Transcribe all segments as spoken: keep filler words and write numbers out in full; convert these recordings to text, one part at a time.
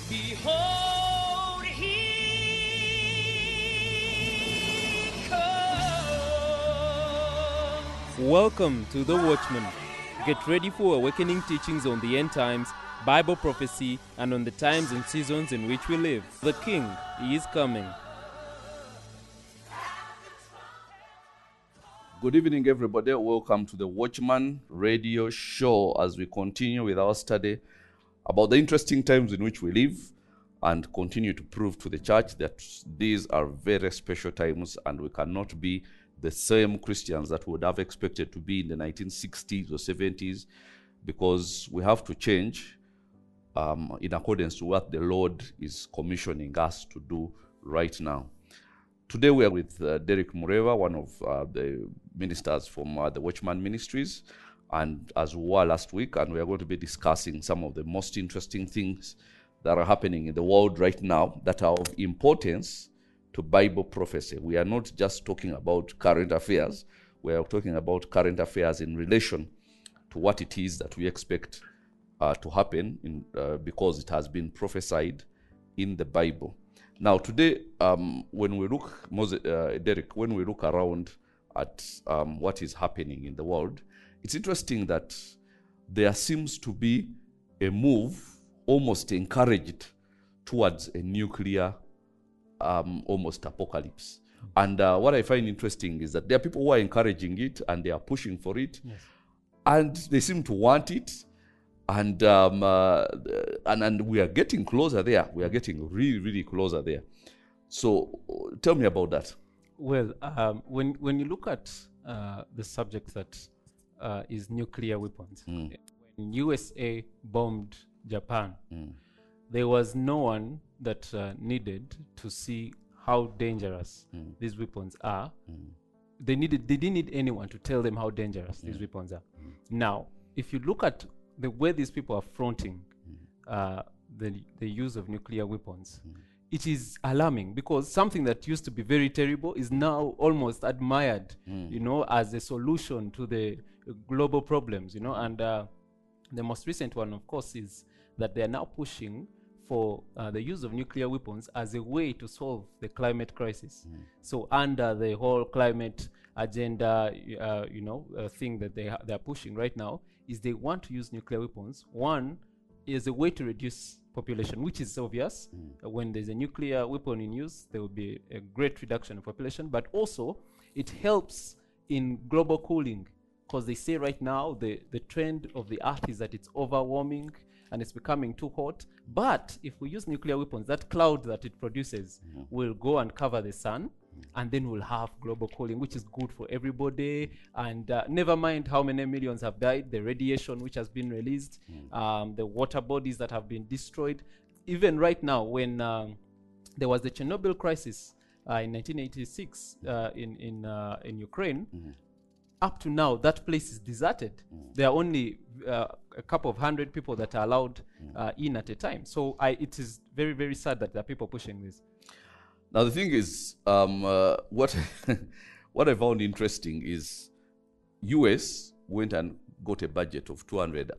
Behold, he comes. Welcome to The Watchman. Get ready for awakening teachings on the end times, Bible prophecy, and on the times and seasons in which we live. The King is coming. Good evening, everybody. Welcome to the Watchman Radio Show as we continue with our study about the interesting times in which we live and continue to prove to the church that these are very special times and we cannot be the same Christians that we would have expected to be in the nineteen sixties or seventies, because we have to change um, in accordance to what the Lord is commissioning us to do right now. Today we are with uh, Derek Mureva, one of uh, the ministers from uh, the Watchman Ministries, and as we were last week, and we are going to be discussing some of the most interesting things that are happening in the world right now that are of importance to Bible prophecy. We are not just talking about current affairs, we are talking about current affairs in relation to what it is that we expect uh, to happen in, uh, because it has been prophesied in the Bible. Now today, um, when we look, Moses, uh, Derek, when we look around at um, what is happening in the world, it's interesting that there seems to be a move almost encouraged towards a nuclear um, almost apocalypse. And uh, what I find interesting is that there are people who are encouraging it and they are pushing for it. Yes. And they seem to want it. And, um, uh, and and we are getting closer there. We are getting really, really closer there. So tell me about that. Well, um, when when you look at uh, the subject that uh, is nuclear weapons, Mm. when U S A bombed Japan, Mm. there was no one that uh, needed to see how dangerous Mm. these weapons are. Mm. They needed they didn't need anyone to tell them how dangerous these weapons are. Now, if you look at the way these people are fronting uh, the the use of nuclear weapons, it is alarming, because something that used to be very terrible is now almost admired, you know, as a solution to the global problems, you know. And uh, the most recent one, of course, is that they are now pushing for uh, the use of nuclear weapons as a way to solve the climate crisis. So under the whole climate agenda, uh, you know, uh, thing that they ha- they are pushing right now, is they want to use nuclear weapons. One is a way to reduce population, which is obvious. Uh, when there's a nuclear weapon in use, there will be a great reduction of population. But also, it helps in global cooling, because they say right now the, the trend of the earth is that it's overwarming and it's becoming too hot. But if we use nuclear weapons, that cloud that it produces will go and cover the sun, and then we'll have global cooling, which is good for everybody. And uh, never mind how many millions have died, the radiation which has been released, um, the water bodies that have been destroyed. Even right now, when um, there was the Chernobyl crisis uh, in nineteen eighty-six uh, in in uh, in Ukraine, up to now that place is deserted. There are only uh, a couple of hundred people that are allowed uh, in at a time. So I, it is very, very sad that there are people pushing this. Now the thing is, um, uh, what what I found interesting is U S went and got a budget of two hundred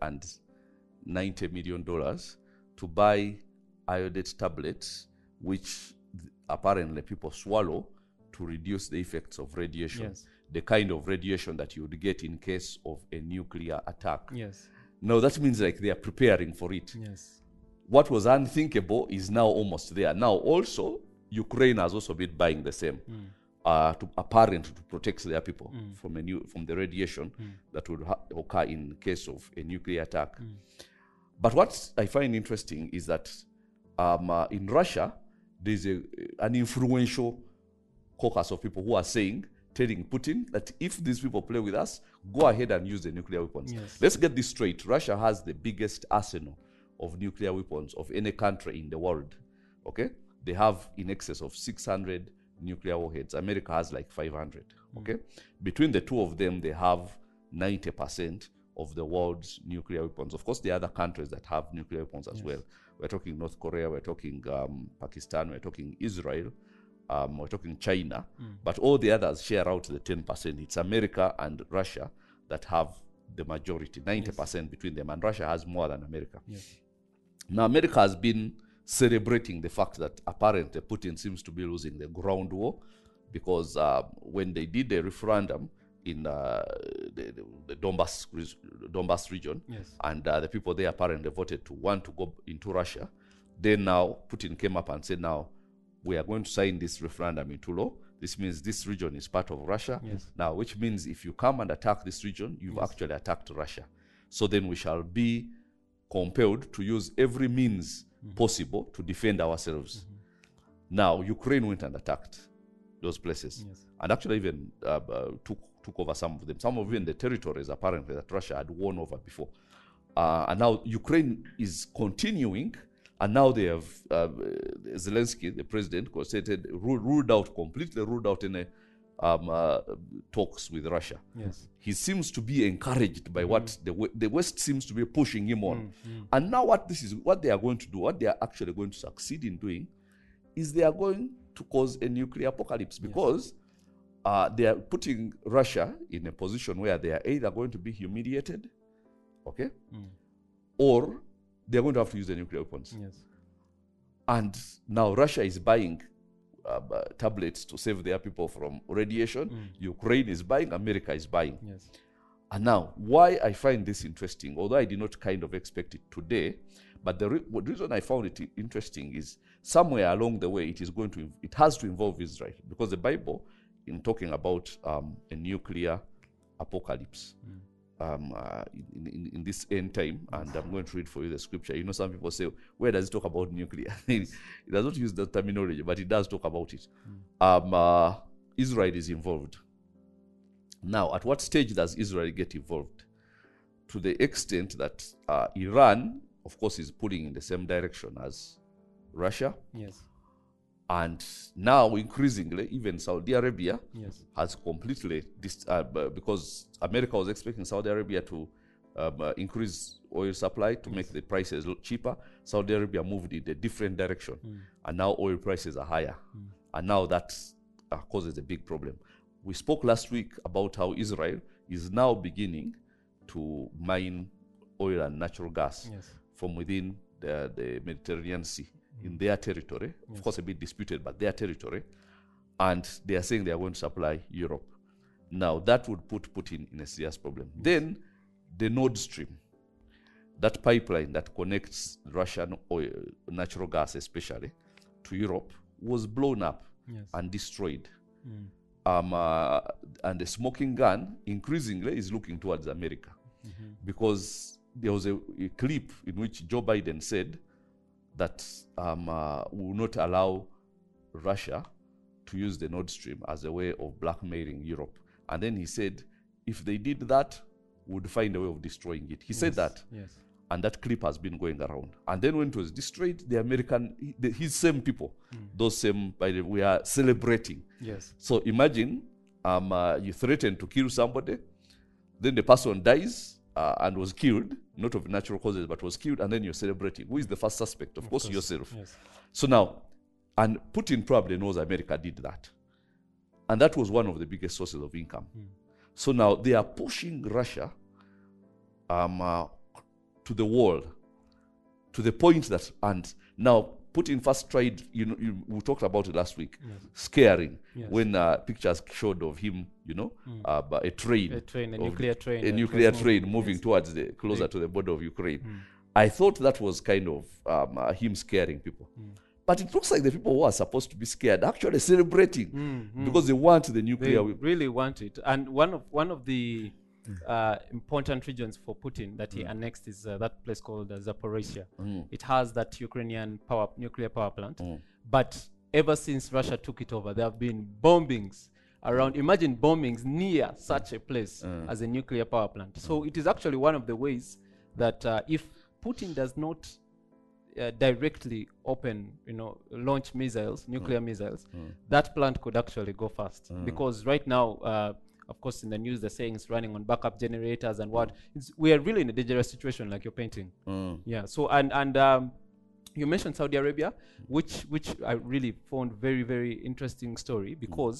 ninety million dollars to buy iodate tablets, which th- apparently people swallow to reduce the effects of radiation, Yes. the kind of radiation that you would get in case of a nuclear attack. Yes. Now that means like they are preparing for it. Yes. What was unthinkable is now almost there. Now also, Ukraine has also been buying the same, uh, to apparently to protect their people from a new from the radiation that would ha- occur in case of a nuclear attack. But what I find interesting is that um, uh, in Russia, there's a, an influential caucus of people who are saying, telling Putin that if these people play with us, go ahead and use the nuclear weapons. Yes. Let's get this straight. Russia has the biggest arsenal of nuclear weapons of any country in the world. Okay? They have in excess of six hundred nuclear warheads. America has like five hundred. Okay? Between the two of them, they have ninety percent of the world's nuclear weapons. Of course, there are other countries that have nuclear weapons as Yes. well. We're talking North Korea, we're talking um, Pakistan, we're talking Israel, um, we're talking China. But all the others share out the ten percent. It's America and Russia that have the majority, ninety percent between them. And Russia has more than America. Yes. Now, America has been celebrating the fact that apparently Putin seems to be losing the ground war, because uh, when they did the referendum in uh, the, the, the Donbass, Donbass region, Yes. and uh, the people there apparently voted to want to go into Russia, then now Putin came up and said, now we are going to sign this referendum into law. This means this region is part of Russia. Yes. Now, which means if you come and attack this region, you've Yes. actually attacked Russia. So then we shall be compelled to use every means mm-hmm. possible to defend ourselves. Mm-hmm. Now, Ukraine went and attacked those places, Yes. and actually even uh, uh, took took over some of them. Some of even the territories apparently that Russia had won over before. Uh, and now Ukraine is continuing, and now they have uh, Zelensky, the president, stated, ruled, ruled out completely, ruled out any um, uh, talks with Russia. Yes. He seems to be encouraged by mm. what the the West seems to be pushing him on. Mm, mm. And now what this is, what they are going to do, what they are actually going to succeed in doing, is they are going to cause a nuclear apocalypse, because yes. uh, they are putting Russia in a position where they are either going to be humiliated, okay, mm. or they are going to have to use the nuclear weapons. Yes. And now Russia is buying uh, uh, tablets to save their people from radiation. Mm. Ukraine is buying, America is buying. Yes. And now, why I find this interesting, although I did not kind of expect it today, but the, re- the reason I found it interesting is somewhere along the way it is going to, it has to involve Israel, because the Bible, in talking about um, a nuclear apocalypse, mm. um, uh, in, in, in this end time, and I'm going to read for you the scripture. You know, some people say, where does it talk about nuclear? It does not use the terminology, but it does talk about it. Mm. Um, uh, Israel is involved. Now, at what stage does Israel get involved? To the extent that uh, Iran, of course, is pulling in the same direction as Russia. Yes. And now, increasingly, even Saudi Arabia yes. has completely, dis- uh, because America was expecting Saudi Arabia to um, uh, increase oil supply to yes. make the prices cheaper. Saudi Arabia moved in a different direction. Mm. And now oil prices are higher. Mm. And now that uh, causes a big problem. We spoke last week about how Israel is now beginning to mine oil and natural gas yes. from within the, the Mediterranean Sea mm. in their territory, yes. of course a bit disputed, but their territory, and they are saying they are going to supply Europe. Now that would put Putin in a serious problem. Yes. Then the Nord Stream, that pipeline that connects Russian oil, natural gas especially, to Europe, was blown up yes. and destroyed. Mm. Um, uh, and the smoking gun increasingly is looking towards America, mm-hmm. because there was a, a clip in which Joe Biden said that um, uh, we will not allow Russia to use the Nord Stream as a way of blackmailing Europe. And then he said, if they did that, we would find a way of destroying it. He yes. said that. Yes. And that clip has been going around. And then when it was destroyed, the American, the, his same people, mm. those same, by the way, are celebrating. Yes. So imagine um, uh, you threaten to kill somebody, then the person dies uh, and was killed, not of natural causes, but was killed, and then you're celebrating. Who is the first suspect? Of, of course, course, yourself. Yes. So now, and Putin probably knows America did that. And that was one of the biggest sources of income. Mm. So now they are pushing Russia um, uh, to the wall, to the point that, and now Putin first tried, you know, you, we talked about it last week, yes. scaring, yes. when uh, pictures showed of him, you know, mm. uh, a train. A train, a nuclear train. A nuclear train moving, moving yes. towards the, closer yeah. to the border of Ukraine. Mm. I thought that was kind of um, uh, him scaring people. Mm. But it looks like the people who are supposed to be scared are actually celebrating mm, because mm. they want the nuclear. They really want it. And one of one of the uh, important regions for Putin that he mm. annexed is uh, that place called uh, Zaporizhia. Mm. It has that Ukrainian power nuclear power plant. Mm. But ever since Russia took it over, there have been bombings around. Imagine bombings near such a place mm. as a nuclear power plant. Mm. So it is actually one of the ways that uh, if Putin does not Uh, directly open, you know, launch missiles, nuclear mm. missiles, mm. that plant could actually go fast. Mm. Because right now, uh, of course, in the news, they're saying it's running on backup generators and what. It's, we are really in a dangerous situation, like you're painting. Mm. Yeah. So, and and um, you mentioned Saudi Arabia, which which I really found very, very interesting story, because mm.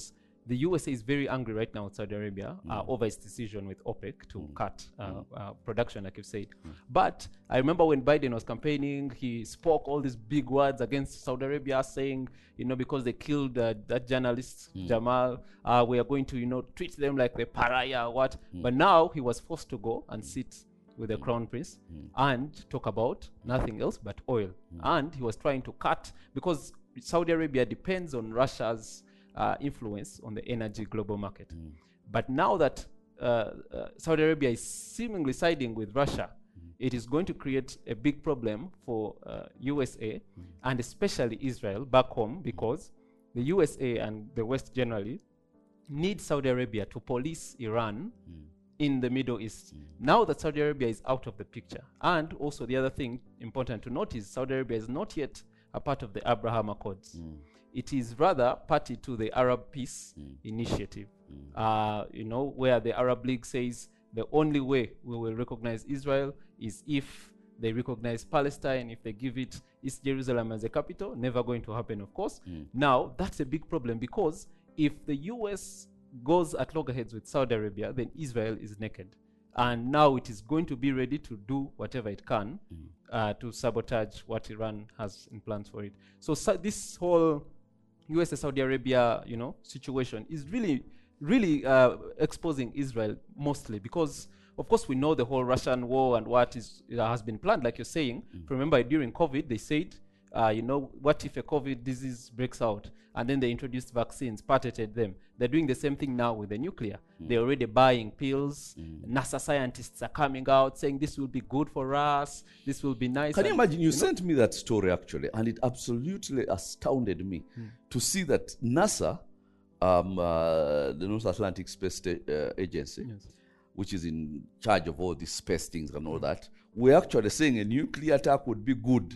the U S A is very angry right now with Saudi Arabia uh, over its decision with OPEC to Mm. cut uh, Mm. uh, production, like you've said. Mm. But I remember when Biden was campaigning, he spoke all these big words against Saudi Arabia, saying, you know, because they killed uh, that journalist, Mm. Jamal, uh, we are going to, you know, treat them like the pariah or what. Mm. But now he was forced to go and sit with the Mm. crown prince Mm. and talk about nothing else but oil. Mm. And he was trying to cut, because Saudi Arabia depends on Russia's uh, influence on the energy global market. Mm. But now that uh, uh, Saudi Arabia is seemingly siding with Russia, Mm. it is going to create a big problem for uh, U S A and especially Israel back home, because the U S A and the West generally need Saudi Arabia to police Iran Mm. in the Middle East. Mm. Now that Saudi Arabia is out of the picture, and also the other thing important to note is Saudi Arabia is not yet a part of the Abraham Accords. Mm. It is rather party to the Arab Peace Mm. Initiative, Mm. uh, you know, where the Arab League says the only way we will recognize Israel is if they recognize Palestine, if they give it East Jerusalem as a capital. Never going to happen, of course. Mm. Now, that's a big problem, because if the U S goes at loggerheads with Saudi Arabia, then Israel is naked. And now it is going to be ready to do whatever it can Mm. uh, to sabotage what Iran has in plans for it. So, so this whole U S A Saudi Arabia, you know, situation is really, really uh, exposing Israel mostly, because of course we know the whole Russian war and what is uh, has been planned, like you're saying. Mm. Remember during COVID, they said, uh, you know, what if a COVID disease breaks out? And then they introduced vaccines, patented them. They're doing the same thing now with the nuclear. Mm. They're already buying pills. Mm. NASA scientists are coming out saying this will be good for us. This will be nice. Can you and, imagine? You, know, sent me that story actually, and it absolutely astounded me to see that NASA, um, uh, the North Atlantic Space Sta- uh, Agency, Yes. which is in charge of all these space things and all that, we're actually saying a nuclear attack would be good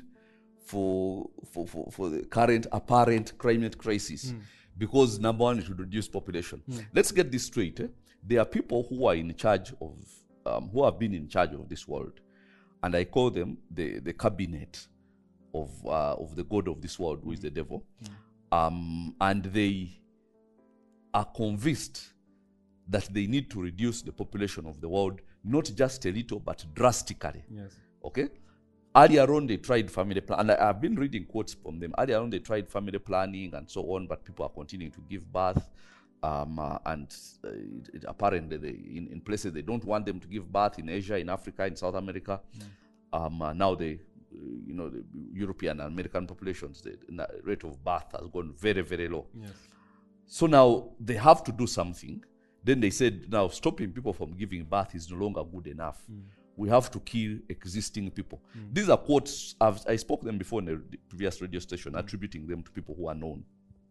for for, for, for the current apparent climate crisis, because number one, it would reduce population. Let's get this straight. Eh? There are people who are in charge of, um, who have been in charge of this world, and I call them the, the cabinet of uh, of the god of this world, who is the devil, um, and they are convinced that they need to reduce the population of the world, not just a little, but drastically. Yes. Okay? Earlier on, they tried family planning, and I, I've been reading quotes from them. Earlier on, they tried family planning and so on, but people are continuing to give birth. Um, uh, and uh, it, it apparently, they, in, in places they don't want them to give birth, in Asia, in Africa, in South America. Um, uh, now, they, uh, you know, the European and American populations, the na- rate of birth has gone very, very low. Yes. So now they have to do something. Then they said, now stopping people from giving birth is no longer good enough. Mm. We have to kill existing people. Mm. These are quotes, I've, I spoke them before in a previous radio station, attributing them to people who are known.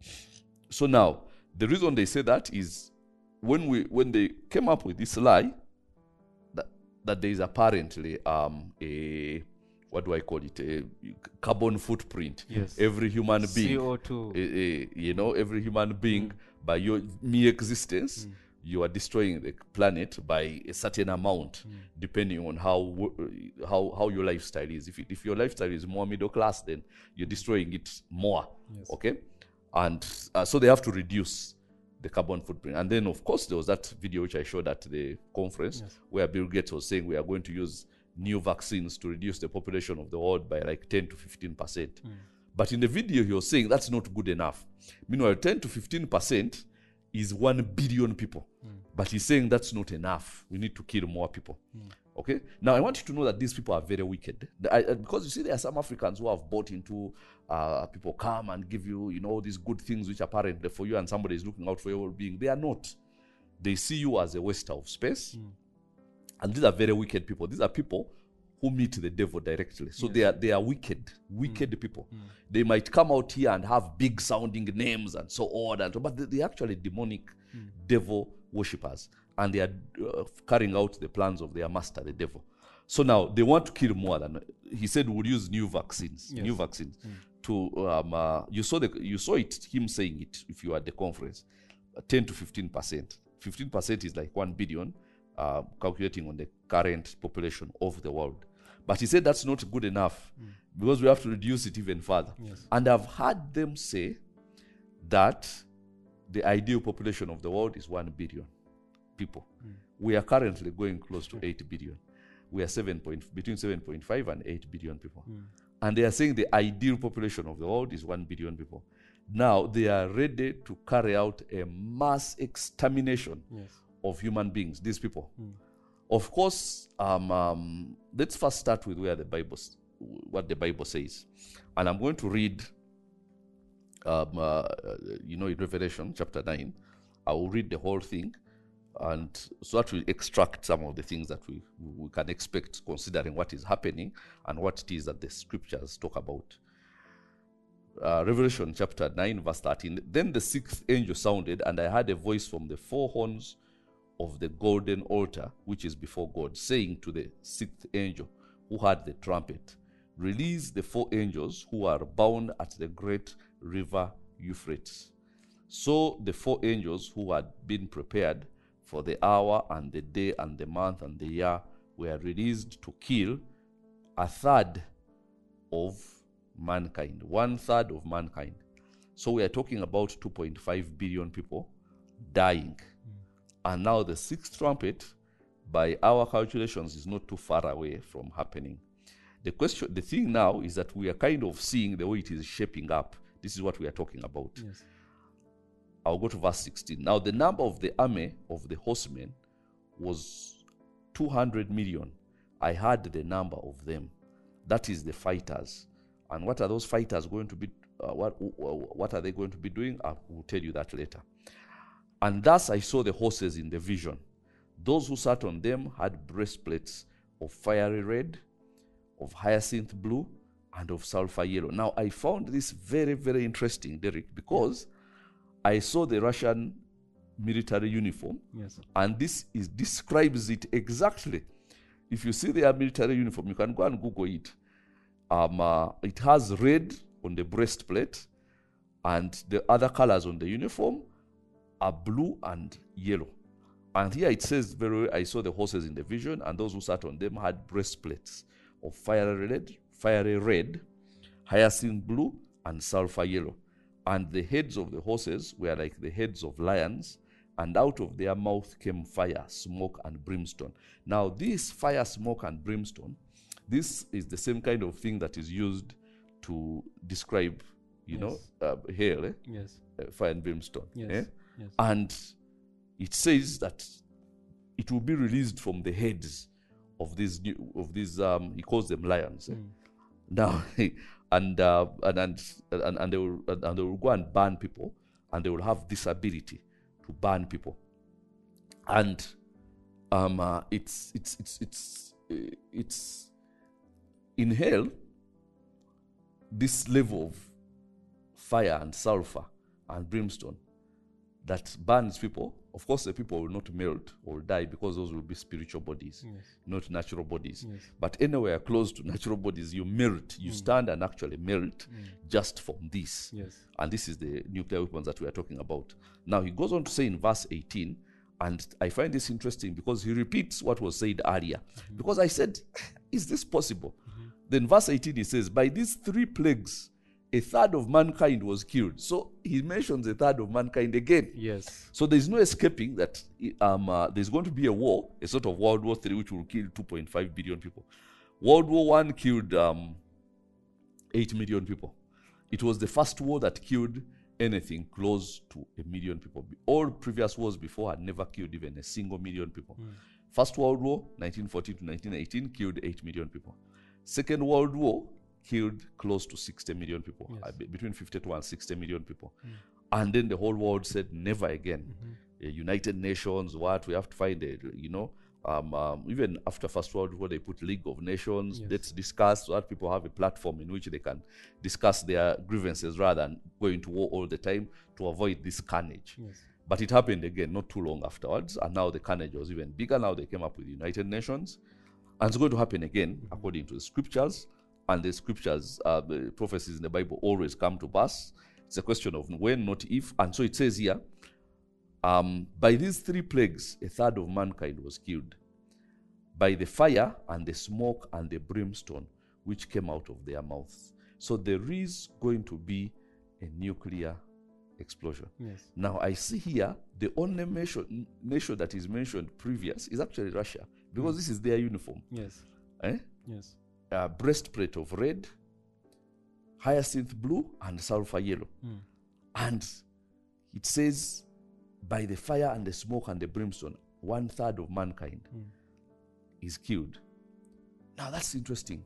So now, the reason they say that is when we when they came up with this lie, that, that there is apparently um, a, what do I call it, a carbon footprint. Yes. Every human being, C O two. eh, eh, you know, every human being, by your mere existence, you are destroying the planet by a certain amount, depending on how wo- how how your lifestyle is. If it, if your lifestyle is more middle class, then you're destroying it more. Yes. Okay, and uh, so they have to reduce the carbon footprint. And then, of course, there was that video which I showed at the conference, Yes. where Bill Gates was saying we are going to use new vaccines to reduce the population of the world by like ten to fifteen percent. But in the video, he was saying that's not good enough. Meanwhile, ten to fifteen percent is one billion people. But he's saying that's not enough. We need to kill more people. Okay? Now, I want you to know that these people are very wicked. The- I- I- because you see, there are some Africans who have bought into uh, people come and give you, you know, all these good things which apparently for you and somebody is looking out for your well-being. They are not. They see you as a waster of space. And these are very wicked people. These are people who meet the devil directly. So they are they are wicked, wicked people. They might come out here and have big sounding names and so on, and so, but they, they're actually demonic devil worshippers, and they are uh, carrying out the plans of their master, the devil. So now they want to kill more than he said. We'll use new vaccines, Yes. new vaccines to. Um, uh, you saw the you saw it him saying it if you were at the conference, uh, ten to fifteen percent. Fifteen percent is like one billion, uh, calculating on the current population of the world. But he said that's not good enough because we have to reduce it even further. Yes. And I've heard them say that the ideal population of the world is one billion people. Mm. We are currently going close to eight billion. We are seven point, between seven point five and eight billion people. Mm. And they are saying the ideal population of the world is one billion people. Now they are ready to carry out a mass extermination yes. of human beings, these people. Mm. Of course, um, um, let's first start with where the Bible, what the Bible says. And I'm going to read, um, uh, you know, in Revelation chapter nine. I will read the whole thing, and so that will extract some of the things that we, we can expect considering what is happening and what it is that the scriptures talk about. Uh, Revelation chapter nine, verse thirteen. Then the sixth angel sounded, and I heard a voice from the four horns of the golden altar, which is before God, saying to the sixth angel who had the trumpet, release the four angels who are bound at the great river Euphrates. So the four angels who had been prepared for the hour and the day and the month and the year were released to kill a third of mankind, one third of mankind. So we are talking about two point five billion people dying. Mm. And now the sixth trumpet, by our calculations, is not too far away from happening. The question, the thing now is that we are kind of seeing the way it is shaping up. This is what we are talking about. Yes. I'll go to verse sixteen. Now the number of the army of the horsemen was two hundred million. I heard the number of them. That is the fighters. And what are those fighters going to be, uh, what, what are they going to be doing? I will tell you that later. And thus I saw the horses in the vision. Those who sat on them had breastplates of fiery red, of hyacinth blue, and of sulfur yellow. Now I found this very, very interesting, Derek, because I saw the Russian military uniform, yes. and this is describes it exactly. If you see their military uniform, you can go and Google it. Um, uh, it has red on the breastplate, and the other colors on the uniform are blue and yellow. And here it says, very, I saw the horses in the vision, and those who sat on them had breastplates of fiery red, fiery red, hyacinth blue, and sulfur yellow. And the heads of the horses were like the heads of lions, and out of their mouth came fire, smoke, and brimstone. Now this fire, smoke, and brimstone, this is the same kind of thing that is used to describe, you yes. know, uh, hell, eh? yes. uh, fire and brimstone. Yes. Eh? Yes. And it says that it will be released from the heads of these, new, of these um, he calls them lions. Eh? Mm. Now, and, uh, and, and, and, and, they will, and they will go and burn people, and they will have this ability to burn people. And um, uh, it's, it's, it's, it's, uh, it's in hell, this level of fire and sulfur and brimstone that burns people. Of course, the people will not melt or die because those will be spiritual bodies, yes. not natural bodies. Yes. But anywhere close to natural bodies, you melt, you mm. stand and actually melt mm. just from this. Yes. And this is the nuclear weapons that we are talking about. Now, he goes on to say in verse eighteen, and I find this interesting because he repeats what was said earlier. Mm-hmm. Because I said, is this possible? Mm-hmm. Then verse eighteen, he says, by these three plagues, a third of mankind was killed. So he mentions a third of mankind again. Yes. So there's no escaping that um, uh, there's going to be a war, a sort of World War Three, which will kill two point five billion people. World War One killed um, eight million people. It was the first war that killed anything close to a million people. All previous wars before had never killed even a single million people. Mm. First World War, nineteen fourteen to nineteen eighteen, killed eight million people. Second World War killed close to sixty million people, yes. uh, between fifty-two and sixty million people. Mm. And then the whole world said, never again. Mm-hmm. Uh, United Nations, what? We have to find a, you know, um, um, even after First World War, they put League of Nations. Yes. Let's discuss, so that people have a platform in which they can discuss their grievances rather than going to war all the time to avoid this carnage. Yes. But it happened again not too long afterwards, and now the carnage was even bigger. Now they came up with United Nations. And it's going to happen again, mm-hmm. according to the scriptures. And the scriptures, uh, the prophecies in the Bible always come to pass. It's a question of when, not if. And so it says here, um, by these three plagues, a third of mankind was killed. By the fire and the smoke and the brimstone, which came out of their mouths. So there is going to be a nuclear explosion. Yes. Now I see here the only nation, nation that is mentioned previous is actually Russia, because this is their uniform. Yes. Eh? Yes. Uh, breastplate of red, hyacinth blue, and sulfur yellow. Mm. And it says, by the fire and the smoke and the brimstone, one third of mankind Mm. is killed. Now that's interesting,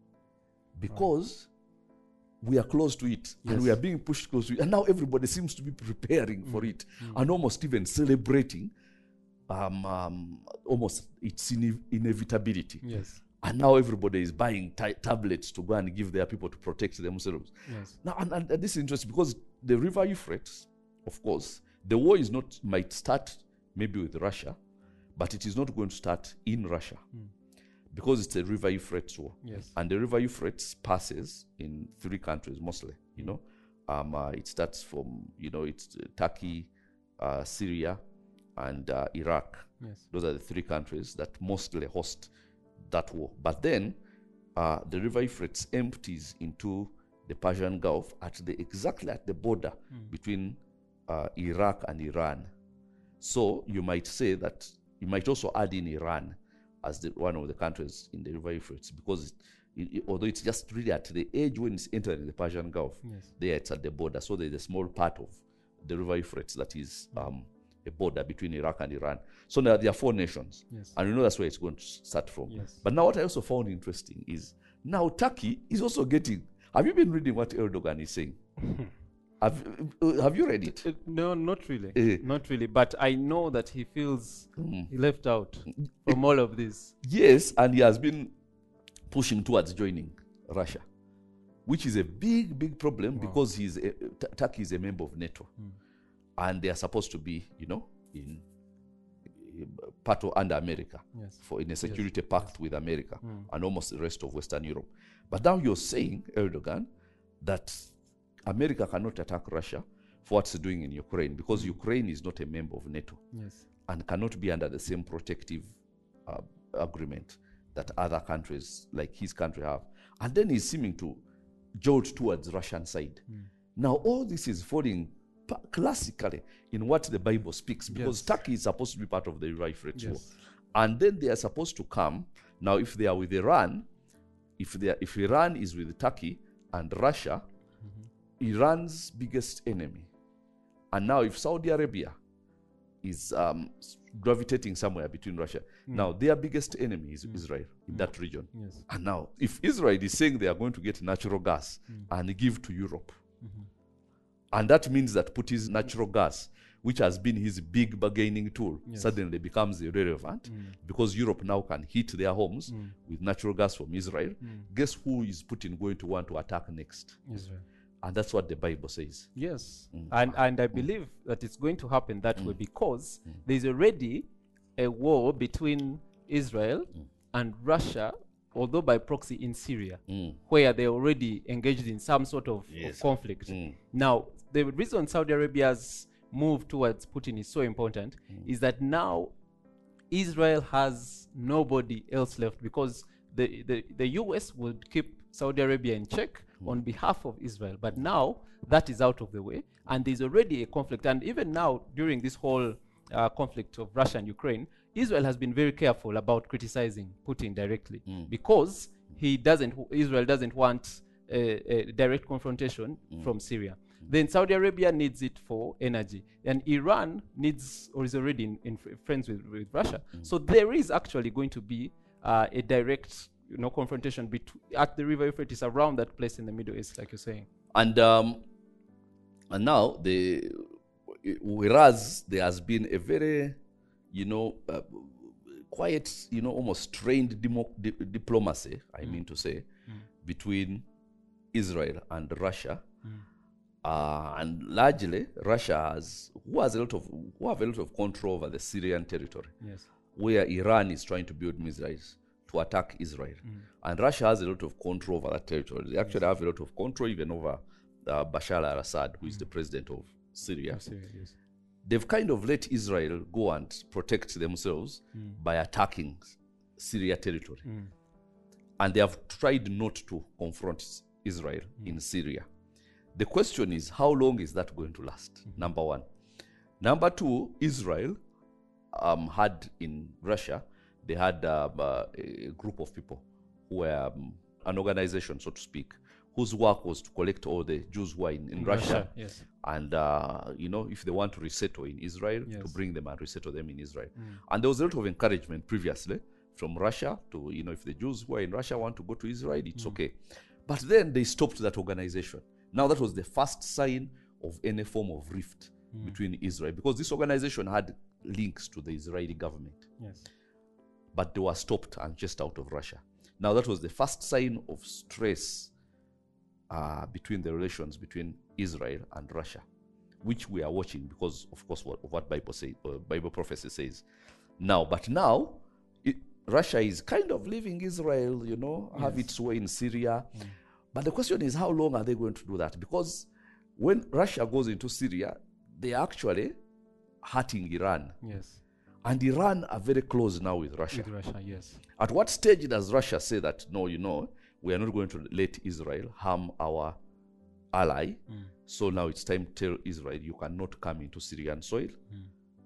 because we are close to it, Yes. and we are being pushed close to it, and now everybody seems to be preparing for it, and almost even celebrating um, um, almost its ine- inevitability. Yes. And now everybody is buying ta- tablets to go and give their people to protect themselves. Yes. Now, and, and, and this is interesting, because the river Euphrates, of course, the war is not, might start maybe with Russia, but it is not going to start in Russia, Mm. because it's a river Euphrates war. Yes. And the river Euphrates passes in three countries mostly, you know. Um, uh, it starts from, you know, it's uh, Turkey, uh, Syria, and uh, Iraq. Yes. Those are the three countries that mostly host that war. But then uh, the river Euphrates empties into the Persian Gulf at the exactly at the border Mm. between uh, Iraq and Iran. So you might say that you might also add in Iran as the, one of the countries in the river Euphrates, because it, it, although it's just really at the edge when it's entering the Persian Gulf, Yes. there it's at the border. So there's a small part of the river Euphrates that is um, a border between Iraq and Iran. So now there are four nations, Yes. and you know that's where it's going to start from. Yes. But now what I also found interesting is now Turkey is also getting. Have you been reading what Erdogan is saying? have, uh, have you read it? Uh, no, not really. Eh. Not really. But I know that he feels Mm. he left out from all of this. Yes, and he has been pushing towards joining Russia, which is a big, big problem, Wow. because he's a, T- Turkey is a member of NATO, Mm. and they are supposed to be, you know, in, in part of under America, Yes. for in a security pact with America Mm. and almost the rest of Western Europe. But now you're saying, Erdogan, that America cannot attack Russia for what's doing in Ukraine, because Ukraine is not a member of NATO Yes. and cannot be under the same protective uh, agreement that other countries like his country have. And then he's seeming to jolt towards Russian side. Mm. Now all this is falling pa- classically in what the Bible speaks, because Yes. Turkey is supposed to be part of the Euphrates war. Yes. And then they are supposed to come. Now if they are with Iran, if they are, if Iran is with Turkey and Russia, Iran's biggest enemy. And now if Saudi Arabia is um, s- gravitating somewhere between Russia, now their biggest enemy is Israel in that region. Yes. And now if Israel is saying they are going to get natural gas and give to Europe, and that means that Putin's natural gas, which has been his big bargaining tool, Yes. suddenly becomes irrelevant, because Europe now can heat their homes with natural gas from Israel. Guess who is Putin going to want to attack next? Israel. And that's what the Bible says. Yes. And and I believe that it's going to happen that way, because there's already a war between Israel and Russia, although by proxy in Syria, Mm. where they're already engaged in some sort of, of Yes. conflict. Mm. Now, the reason Saudi Arabia's move towards Putin is so important is that now Israel has nobody else left, because the, the, the U S would keep Saudi Arabia in check on behalf of Israel. But now that is out of the way, and there's already a conflict. And even now, during this whole uh, conflict of Russia and Ukraine, Israel has been very careful about criticizing Putin directly, because he doesn't, Israel doesn't want a, a direct confrontation from Syria. Then Saudi Arabia needs it for energy, and Iran needs, or is already in, in fr- friends with, with Russia. So there is actually going to be uh, a direct, you know, confrontation between at the river Euphrates, around that place in the Middle East, like you're saying. And um, and now the whereas there has been a very, you know, uh, quiet, you know, almost trained demo, di- diplomacy, I mean to say, between Israel and Russia. Uh, and largely, Russia has who has a lot of who have a lot of control over the Syrian territory, Yes. where Iran is trying to build missiles to attack Israel, and Russia has a lot of control over that territory. They actually have a lot of control even over uh, Bashar al-Assad, who is the president of Syria. Syria, yes. They've kind of let Israel go and protect themselves by attacking Syria territory, and they have tried not to confront Israel in Syria. The question is, how long is that going to last? Mm-hmm. Number one. Number two, Israel um, had in Russia, they had um, uh, a group of people who were um, an organization, so to speak, whose work was to collect all the Jews who are in, in, in Russia. Russia yes. And, uh, you know, if they want to resettle in Israel, yes. to bring them and resettle them in Israel. Mm. And there was a lot of encouragement previously from Russia to, you know, if the Jews who are in Russia want to go to Israel, it's mm. okay. But then they stopped that organization. Now that was the first sign of any form of rift mm. between Israel, because this organization had links to the Israeli government. Yes. But they were stopped and just out of Russia. Now that was the first sign of stress uh, between the relations between Israel and Russia, which we are watching because, of course, what, of what Bible say, uh, Bible prophecy says. Now, but now, it, Russia is kind of leaving Israel, you know, yes. have its way in Syria. Mm. But the question is, how long are they going to do that? Because when Russia goes into Syria, they are actually hurting Iran. Yes. And Iran are very close now with Russia. With Russia, yes. At what stage does Russia say that, no, you know, we are not going to let Israel harm our ally, mm. so now it's time to tell Israel you cannot come into Syrian soil, mm.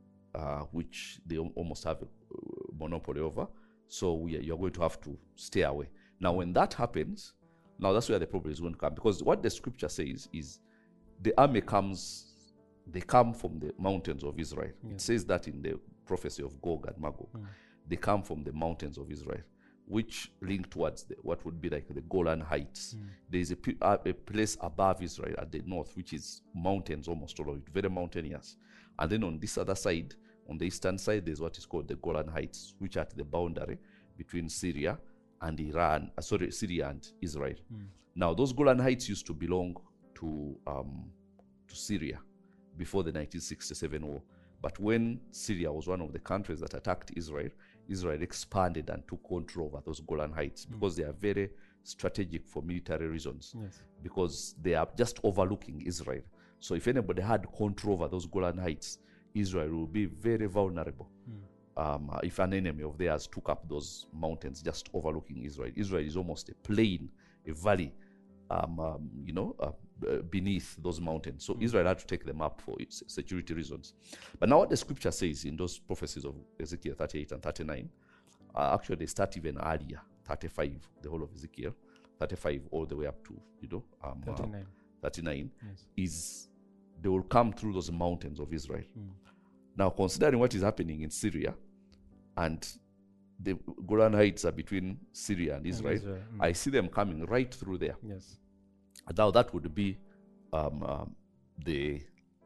uh, which they almost have a monopoly over, so we are, you're going to have to stay away. Now, when that happens, now that's where the problem is going to come, because what the scripture says is the army comes, they come from the mountains of Israel. Yes. It says that in the prophecy of Gog and Magog. Mm. They come from the mountains of Israel, which link towards the, what would be like the Golan Heights. Mm. There is a, uh, a place above Israel at the north, which is mountains almost all of it, very mountainous. And then on this other side, on the eastern side, there's what is called the Golan Heights, which are at the boundary between Syria and Iran, uh, sorry, Syria and Israel. Mm. Now, those Golan Heights used to belong to um, to Syria before the nineteen sixty-seven war. But when Syria was one of the countries that attacked Israel, Israel expanded and took control over those Golan Heights mm. because they are very strategic for military reasons. Yes. Because they are just overlooking Israel. So if anybody had control over those Golan Heights, Israel will be very vulnerable. Mm. Um, if an enemy of theirs took up those mountains just overlooking Israel. Israel is almost a plain, a valley, um, um, you know, uh, beneath those mountains. So mm. Israel had to take them up for its security reasons. But now what the scripture says in those prophecies of Ezekiel thirty-eight and thirty-nine, uh, actually they start even earlier, thirty-five, the whole of Ezekiel, thirty-five all the way up to, you know, um, thirty-nine, uh, thirty-nine yes. is they will come through those mountains of Israel. Mm. Now, considering what is happening in Syria, and the Golan Heights are between Syria and Israel, and Israel. Mm. I see them coming right through there. Yes. Now, that would be um, um, the...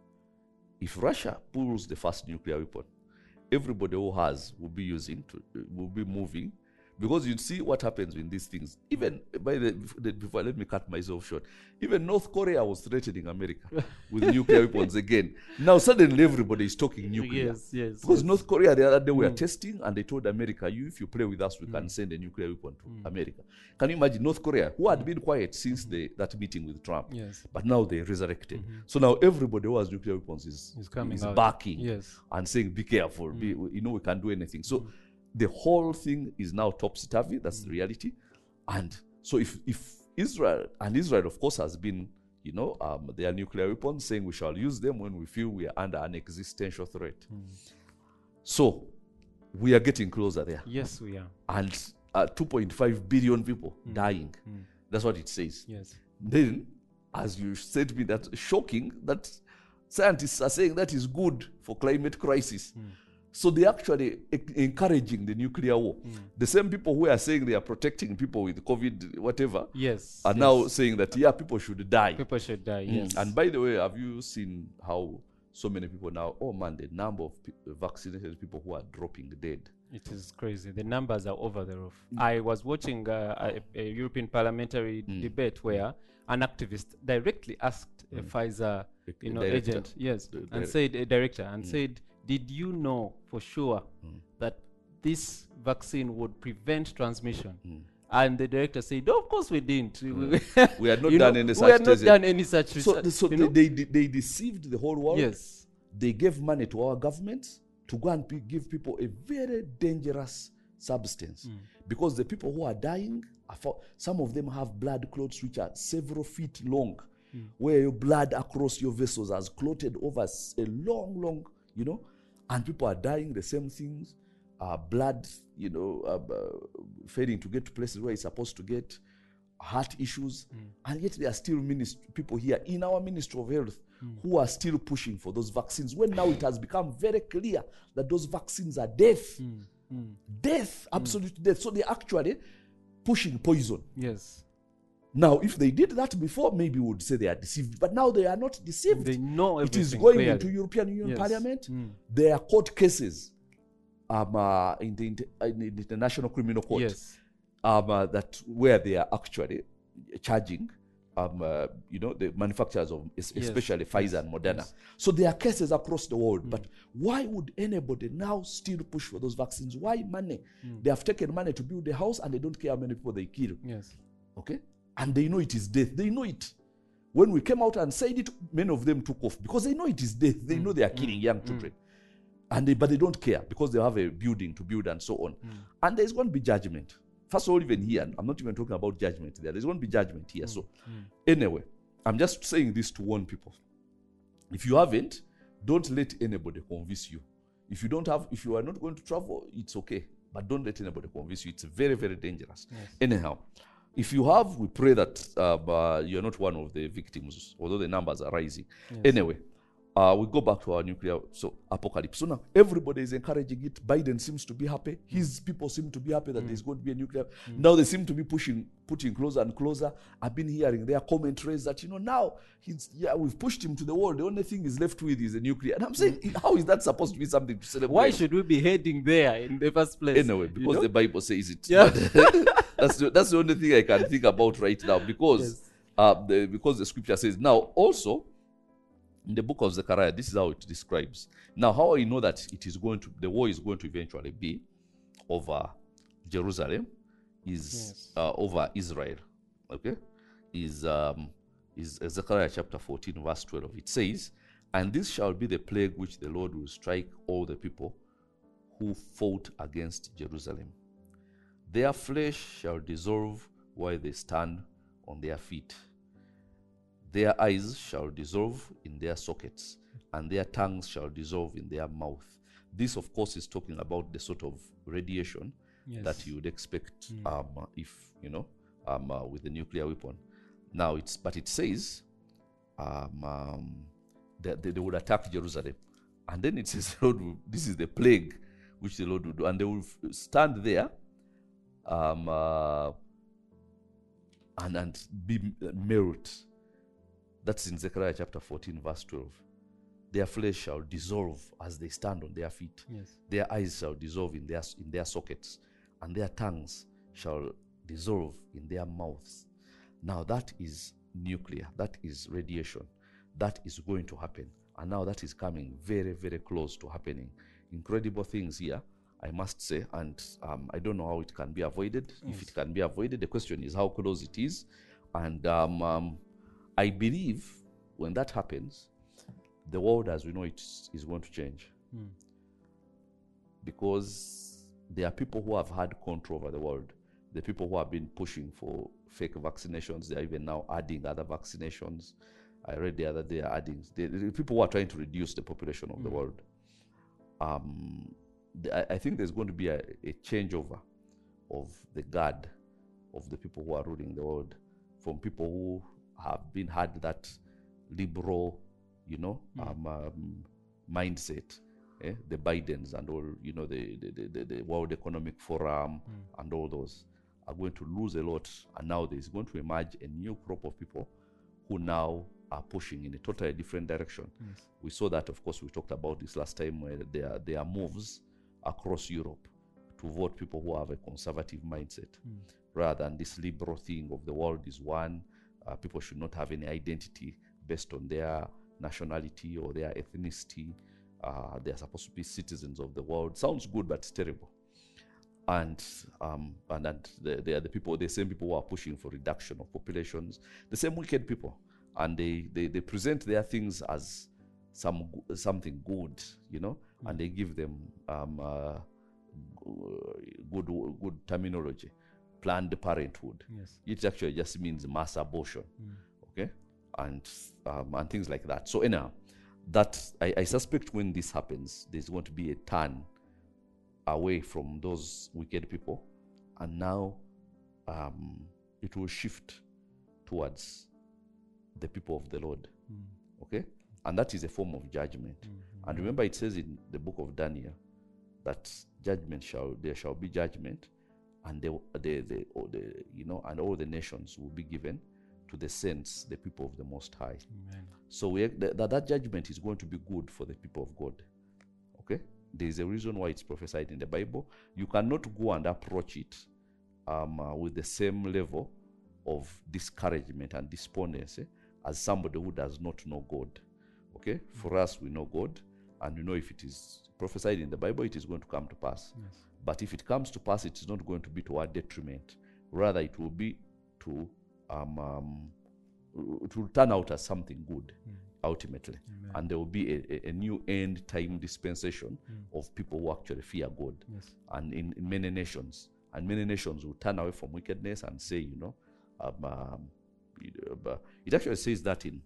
If Russia pulls the first nuclear weapon, everybody who has will be using, to, will be moving, because you see what happens in these things. Even, by the, before, let me cut myself short, even North Korea was threatening America with nuclear weapons again. Now suddenly everybody is talking nuclear. Yes, yes. Because yes. North Korea the other day mm. were testing, and they told America, you, if you play with us, we mm. can send a nuclear weapon to mm. America. Can you imagine North Korea, who had been quiet since the, that meeting with Trump, yes. but now they resurrected. Mm-hmm. So now everybody who has nuclear weapons is, is, coming is out. backing yes. and saying, be careful, mm. be, you know, we can do anything. So mm. the whole thing is now topsy-turvy. That's mm. the reality. And so if, if Israel, and Israel, of course, has been, you know, um, their nuclear weapons, saying we shall use them when we feel we are under an existential threat. Mm. So we are getting closer there. Yes, we are. And uh, two point five billion people mm. dying. Mm. That's what it says. Yes. Then, as you said to me, that's shocking that scientists are saying that is good for climate crisis. Mm. So they're actually e- encouraging the nuclear war. Mm. The same people who are saying they are protecting people with COVID, whatever, yes, are yes. now saying that, yeah, people should die. People should die, Mm. yes. And by the way, have you seen how so many people now, oh man, the number of pe- vaccinated people who are dropping dead? It is crazy. The numbers are over the roof. Mm. I was watching uh, a, a European parliamentary mm. debate where an activist directly asked mm. a Pfizer you know, Director. agent, yes, The and direct- said, a director, and Mm. said, did you know for sure Mm. that this vaccine would prevent transmission? Mm. And the director said, "No, of course we didn't. Mm. We had not You done know, any we such had not testing." done any such So, research. so you they, know? they, de- they deceived the whole world. Yes. They gave money to our governments to go and pe- give people a very dangerous substance. Mm. Because the people who are dying, are fo- some of them have blood clots which are several feet long. where your blood across your vessels has clotted over s- a long, long, you know, and people are dying the same things. Uh, blood, you know, uh, uh, failing to get to places where it's supposed to get, heart issues, and yet there are still minist- people here in our Ministry of Health who are still pushing for those vaccines, when now it has become very clear that those vaccines are death. Death, absolute death. So they're actually pushing poison. Yes. Now, if they did that before, maybe we would say they are deceived. But now they are not deceived. They know It is everything going clearly. into European Union Yes. Parliament. Mm. There are court cases um, uh, in, the, inter- in the International Criminal Court Yes. um, uh, that where they are actually charging um, uh, you know, the manufacturers of es- Yes. especially Pfizer Yes. and Moderna. Yes. So there are cases across the world. But why would anybody now still push for those vaccines? Why money? They have taken money to build a house and they don't care how many people they kill. Yes. Okay? And they know it is death. They know it. When we came out and said it, many of them took off because they know it is death. They know they are killing young children. And they, but they don't care because they have a building to build and so on. And there's going to be judgment. First of all, even here, I'm not even talking about judgment there. There's going to be judgment here. So anyway, I'm just saying this to warn people. If you haven't, don't let anybody convince you. If you don't have, if you are not going to travel, it's okay. But don't let anybody convince you. It's very, very dangerous. Yes. Anyhow, if you have, we pray that uh, uh, you're not one of the victims, although the numbers are rising. Yes. Anyway, uh, we go back to our nuclear so apocalypse. So now everybody is encouraging it. Biden seems to be happy. His people seem to be happy that there's going to be a nuclear. Now they seem to be pushing, putting closer and closer. I've been hearing their commentaries that, you know, now he's, yeah, we've pushed him to the wall. The only thing he's left with is a nuclear. And I'm saying, how is that supposed to be something to celebrate? Why should we be heading there in the first place? Anyway, because You know? the Bible says it. Yeah. But that's the, that's the only thing I can think about right now, because Yes. uh, the, because the scripture says. Now also in the book of Zechariah, this is how it describes. Now, how I know that it is going to, the war is going to eventually be over Jerusalem, is Yes. uh, over Israel. Okay, is um, is Zechariah chapter fourteen verse twelve. It says, "And this shall be the plague which the Lord will strike all the people who fought against Jerusalem. Their flesh shall dissolve while they stand on their feet. Their eyes shall dissolve in their sockets, and their tongues shall dissolve in their mouth." This, of course, is talking about the sort of radiation Yes. that you would expect um, if, you know, um, uh, with the nuclear weapon. Now, it's but it says um, um, that they, they would attack Jerusalem. And then it says, Lord, will- this is the plague which the Lord will do. And they will f- stand there um, uh, and, and be m- melt. That's in Zechariah chapter fourteen, verse twelve. Their flesh shall dissolve as they stand on their feet. Yes. Their eyes shall dissolve in their, in their sockets, and their tongues shall dissolve in their mouths. Now that is nuclear, that is radiation, that is going to happen. And now that is coming very, very close to happening. Incredible things here, I must say, and um, I don't know how it can be avoided. If it can be avoided, the question is how close it is. And um, um, I believe when that happens, the world as we know it is going to change. Mm. Because there are people who have had control over the world. The people who have been pushing for fake vaccinations, they are even now adding other vaccinations. I read the other day adding, the, the people who are trying to reduce the population of the world. Um, the, I, I think there's going to be a, a changeover of the guard of the people who are ruling the world, from people who have been had that liberal, you know, um, um, mindset. Eh? The Bidens and all, you know, the, the, the, the World Economic Forum and all those are going to lose a lot. And now there's going to emerge a new crop of people who now are pushing in a totally different direction. Yes. We saw that, of course, we talked about this last time, where there are, there are moves across Europe to vote people who have a conservative mindset, rather than this liberal thing of the world is one. Uh, people should not have any identity based on their nationality or their ethnicity. Uh, they are supposed to be citizens of the world. Sounds good, but it's terrible. And um, and, and they, they are the people, the same people who are pushing for reduction of populations, the same wicked people. And they, they, they present their things as some something good, you know, mm. and they give them um, uh, good good terminology, Planned Parenthood. Yes. It actually just means mass abortion, mm. okay? and um, and things like that. So anyhow, that I, I suspect when this happens, there's going to be a turn away from those wicked people, and now um, it will shift towards the people of the Lord. Mm. Okay? And that is a form of judgment. Mm-hmm. And remember, it says in the book of Daniel that judgment shall there shall be judgment, and the the, the, or the you know, and all the nations will be given to the saints, the people of the Most High. Amen. So we, that that judgment is going to be good for the people of God. Okay, there is a reason why it's prophesied in the Bible. You cannot go and approach it um, uh, with the same level of discouragement and despondency as somebody who does not know God. Okay, for us, we know God, and we know if it is prophesied in the Bible, it is going to come to pass. Yes. But if it comes to pass, it is not going to be to our detriment. Rather, it will be to um, um, it will turn out as something good, mm. ultimately. Amen. And there will be a, a, a new end time dispensation mm. of people who actually fear God. Yes. And in, in many nations, and many nations will turn away from wickedness and say, you know, um, um, it, uh, it actually says that in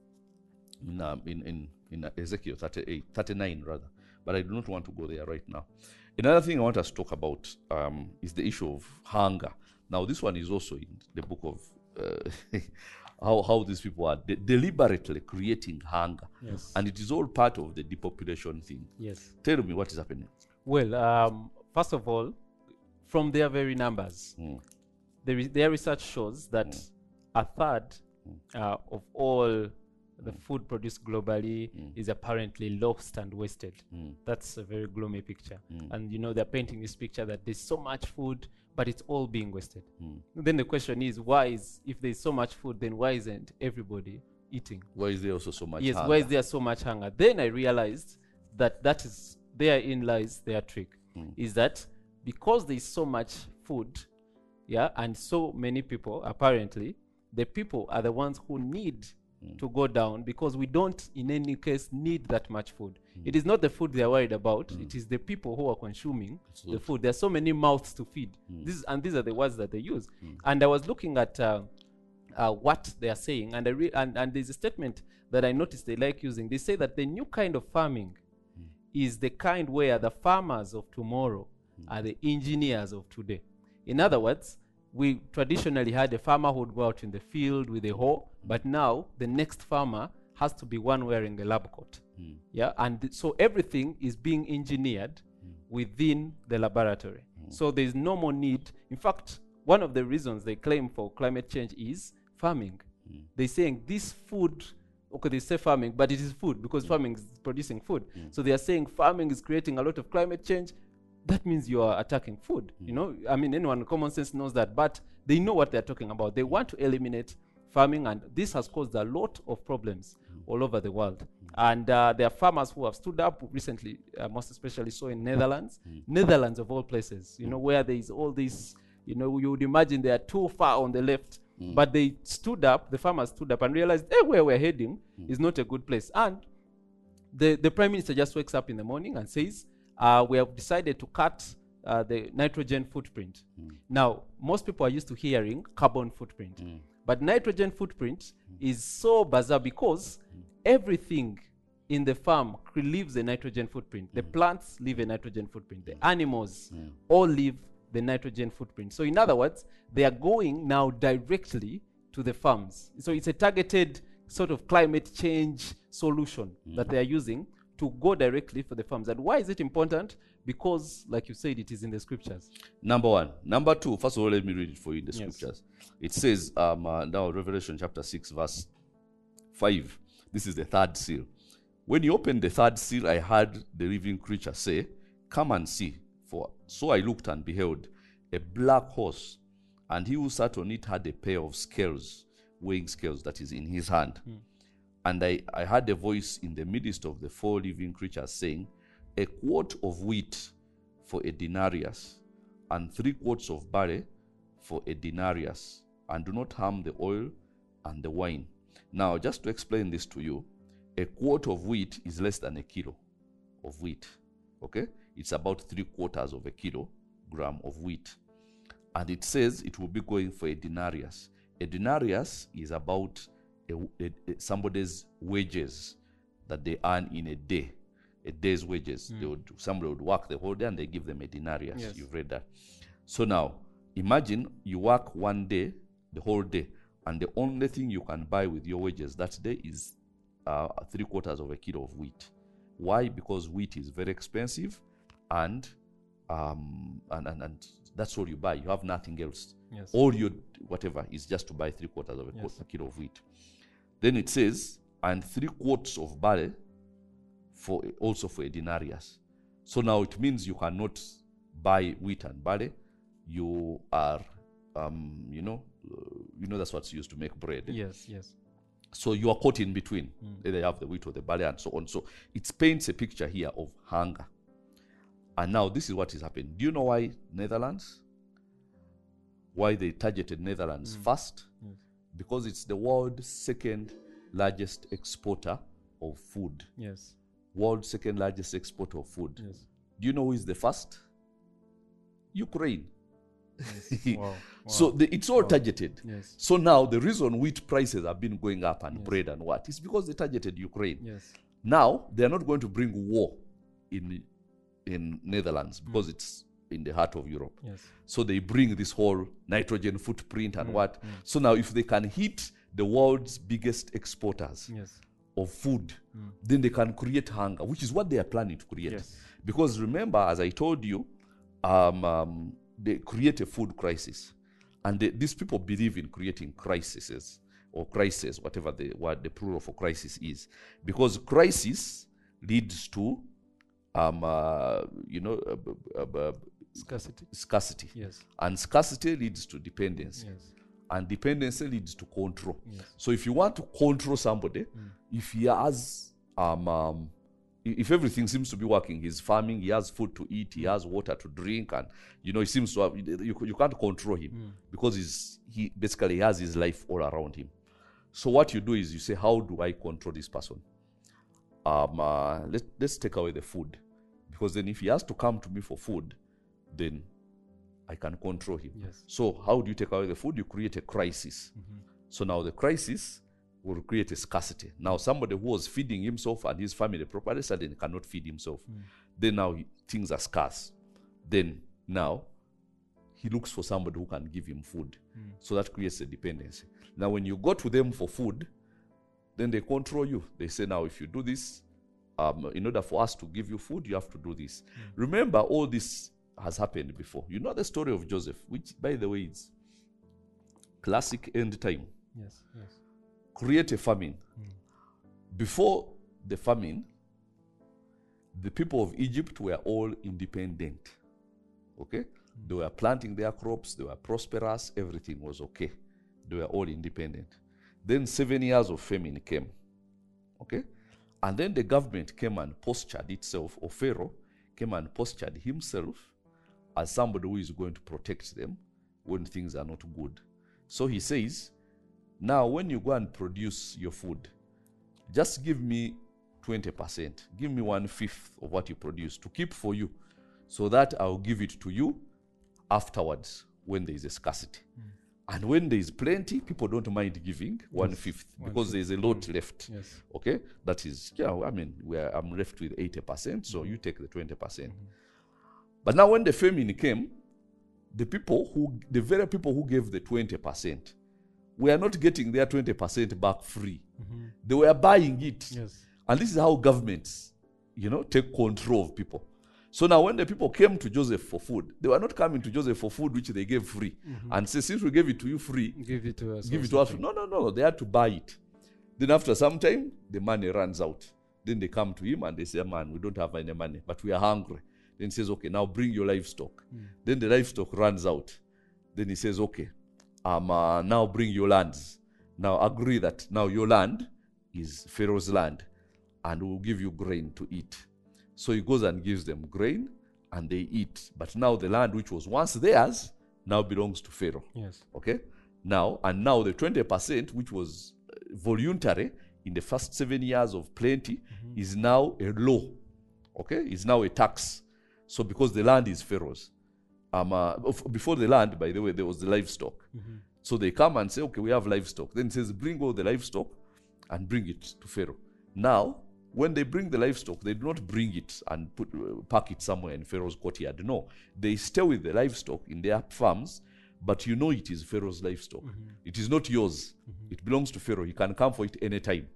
in um, in, in, in Ezekiel thirty-eight, thirty-nine rather, but I do not want to go there right now. Another thing I want us to talk about um, is the issue of hunger. Now, this one is also in the book of uh, how, how these people are de- deliberately creating hunger. Yes. And it is all part of the depopulation thing. Yes. Tell me what is happening. Well, um, first of all, from their very numbers, Mm. there is, their research shows that Mm. a third Mm. uh, of all the Mm. food produced globally Mm. is apparently lost and wasted. Mm. That's a very gloomy picture. Mm. And you know, they're painting this picture that there's so much food, but it's all being wasted. Mm. Then the question is, why is, if there's so much food, then why isn't everybody eating? Why is there also so much Yes, hunger? why is there so much hunger? Then I realized that that is, therein lies their trick, Mm. is that because there's so much food, yeah, and so many people, apparently, the people are the ones who need Mm. to go down, because we don't, in any case, need that much food. Mm. It is not the food they are worried about. Mm. It is the people who are consuming So- the food. There are so many mouths to feed. Mm. This, and these are the words that they use. Mm. And I was looking at uh, uh, what they are saying, and, I re- and, and there's a statement that I noticed they like using. They say that the new kind of farming Mm. is the kind where the farmers of tomorrow Mm. are the engineers of today. In other words, we traditionally had a farmer who would go out in the field with a hoe, but now the next farmer has to be one wearing a lab coat. Mm. Yeah, and th- so everything is being engineered Mm. within the laboratory. Mm. So there's no more need. In fact, one of the reasons they claim for climate change is farming. Mm. They're saying this food, okay, they say farming, but it is food because Mm. farming is producing food. Mm. So they are saying farming is creating a lot of climate change. That means you are attacking food. Mm. You know, I mean, anyone with common sense knows that, but they know what they're talking about. They want to eliminate farming, and this has caused a lot of problems Mm. all over the world. And uh, there are farmers who have stood up recently, uh, most especially so in Netherlands, Mm. Netherlands of all places, you know, where there is all this, you know, you would imagine they are too far on the left, Mm. but they stood up, the farmers stood up and realized, hey, where we're heading Mm. is not a good place. And the, the prime minister just wakes up in the morning and says, uh, we have decided to cut uh, the nitrogen footprint. Mm. Now, most people are used to hearing carbon footprint, Mm. but nitrogen footprint is so bizarre because everything in the farm cr- leaves a nitrogen footprint. The plants leave a nitrogen footprint. The animals Mm. all leave the nitrogen footprint. So in other words, they are going now directly to the farms. So it's a targeted sort of climate change solution that they are using to go directly for the farms. And why is it important? Because, like you said, it is in the scriptures. Number one. Number two, first of all, let me read it for you in the Yes. scriptures. It says, um, uh, now Revelation chapter six, verse five. This is the third seal. When he opened the third seal, I heard the living creature say, come and see. For so I looked and beheld a black horse, and he who sat on it had a pair of scales, weighing scales, that is in his hand. Mm. And I, I heard a voice in the midst of the four living creatures saying, a quart of wheat for a denarius, and three quarts of barley for a denarius, and do not harm the oil and the wine. Now, just to explain this to you, a quart of wheat is less than a kilo of wheat. Okay? It's about three quarters of a kilogram of wheat. And it says it will be going for a denarius. A denarius is about a, a, a- somebody's wages that they earn in a day, a day's wages. They would, somebody would work the whole day and they give them a denarius. Yes. You've read that. So now, imagine you work one day, the whole day, and the only thing you can buy with your wages that day is uh, three quarters of a kilo of wheat. Why? Because wheat is very expensive, and um, and, and and that's all you buy. You have nothing else. Yes. All your whatever is just to buy three quarters of a, Yes. qu- a kilo of wheat. Then it says, and three quarts of barley for also for a denarius. So now it means you cannot buy wheat and barley. You are, um, you know, uh, you know that's what's used to make bread. Yes, yes. So you are caught in between. Either you have the wheat or the barley and so on. So it paints a picture here of hunger. And now this is what is happening. Do you know why Netherlands? Why they targeted Netherlands first? Yes. Because it's the world's second largest exporter of food. Yes. World's second largest exporter of food. Yes. Do you know who is the first? Ukraine. Yes. Wow. Wow. So the, it's all targeted. Yes. So now the reason wheat prices have been going up and Yes. bread and what is because they targeted Ukraine. Yes. Now they are not going to bring war in in Netherlands because it's in the heart of Europe. Yes. So they bring this whole nitrogen footprint and what. So now if they can hit the world's biggest exporters Yes. of food, then they can create hunger, which is what they are planning to create. Yes. Because remember, as I told you, um, um, they create a food crisis. And they, these people believe in creating crises or crises, whatever the what the plural for crisis is. Because crisis leads to, um, uh, you know, uh, uh, uh, Scarcity. scarcity. Yes. And scarcity leads to dependency. Yes. And dependency leads to control. Yes. So if you want to control somebody, if he has, um, um, i- if everything seems to be working, he's farming, he has food to eat, he has water to drink, and you know he seems to have, you, you can't control him because he's he basically has his life all around him. So what you do is you say, how do I control this person? Um, uh, let let's take away the food, because then if he has to come to me for food, then I can control him. Yes. So how do you take away the food? You create a crisis. So now the crisis will create a scarcity. Now somebody who was feeding himself and his family properly suddenly cannot feed himself. Then now he, things are scarce. Then now he looks for somebody who can give him food. So that creates a dependency. Now when you go to them for food, then they control you. They say, now if you do this, um, in order for us to give you food, you have to do this. Remember, all this has happened before. You know the story of Joseph, which, by the way, is classic end time. Yes. Yes. Create a famine. Before the famine, the people of Egypt were all independent. Okay? They were planting their crops, they were prosperous, everything was okay. They were all independent. Then seven years of famine came. Okay? And then the government came and postured itself, or Pharaoh came and postured himself as somebody who is going to protect them when things are not good. So he says, now when you go and produce your food, just give me twenty percent. Give me one-fifth of what you produce to keep for you, so that I'll give it to you afterwards when there is a scarcity. And when there is plenty, people don't mind giving one-fifth because there is a lot left. Yes. Okay? That is, yeah, I mean, where I'm left with eighty percent, so you take the twenty percent. But now when the famine came, the people who, the very people who gave the twenty percent, were not getting their twenty percent back free. They were buying it. Yes. And this is how governments, you know, take control of people. So now when the people came to Joseph for food, they were not coming to Joseph for food which they gave free. And say, since we gave it to you free, Give it to us. give it to also. us. No, no, no, no. They had to buy it. Then after some time, the money runs out. Then they come to him and they say, man, we don't have any money, but we are hungry. Then he says, okay, now bring your livestock. Then the livestock runs out. Then he says, okay, um, uh, now bring your lands. Now agree that now your land is Pharaoh's land, and we'll give you grain to eat. So he goes and gives them grain, and they eat. But now the land which was once theirs now belongs to Pharaoh. Yes. Okay? Now, and now the twenty percent, which was uh, voluntary in the first seven years of plenty, is now a law. Okay? Is now a tax. So because the land is Pharaoh's. Um, uh, of- before the land, by the way, there was the livestock. So they come and say, okay, we have livestock. Then it says, bring all the livestock and bring it to Pharaoh. Now, when they bring the livestock, they do not bring it and put uh, pack it somewhere in Pharaoh's courtyard. No, they stay with the livestock in their farms, but you know it is Pharaoh's livestock. Mm-hmm. It is not yours. Mm-hmm. It belongs to Pharaoh. He can come for it anytime.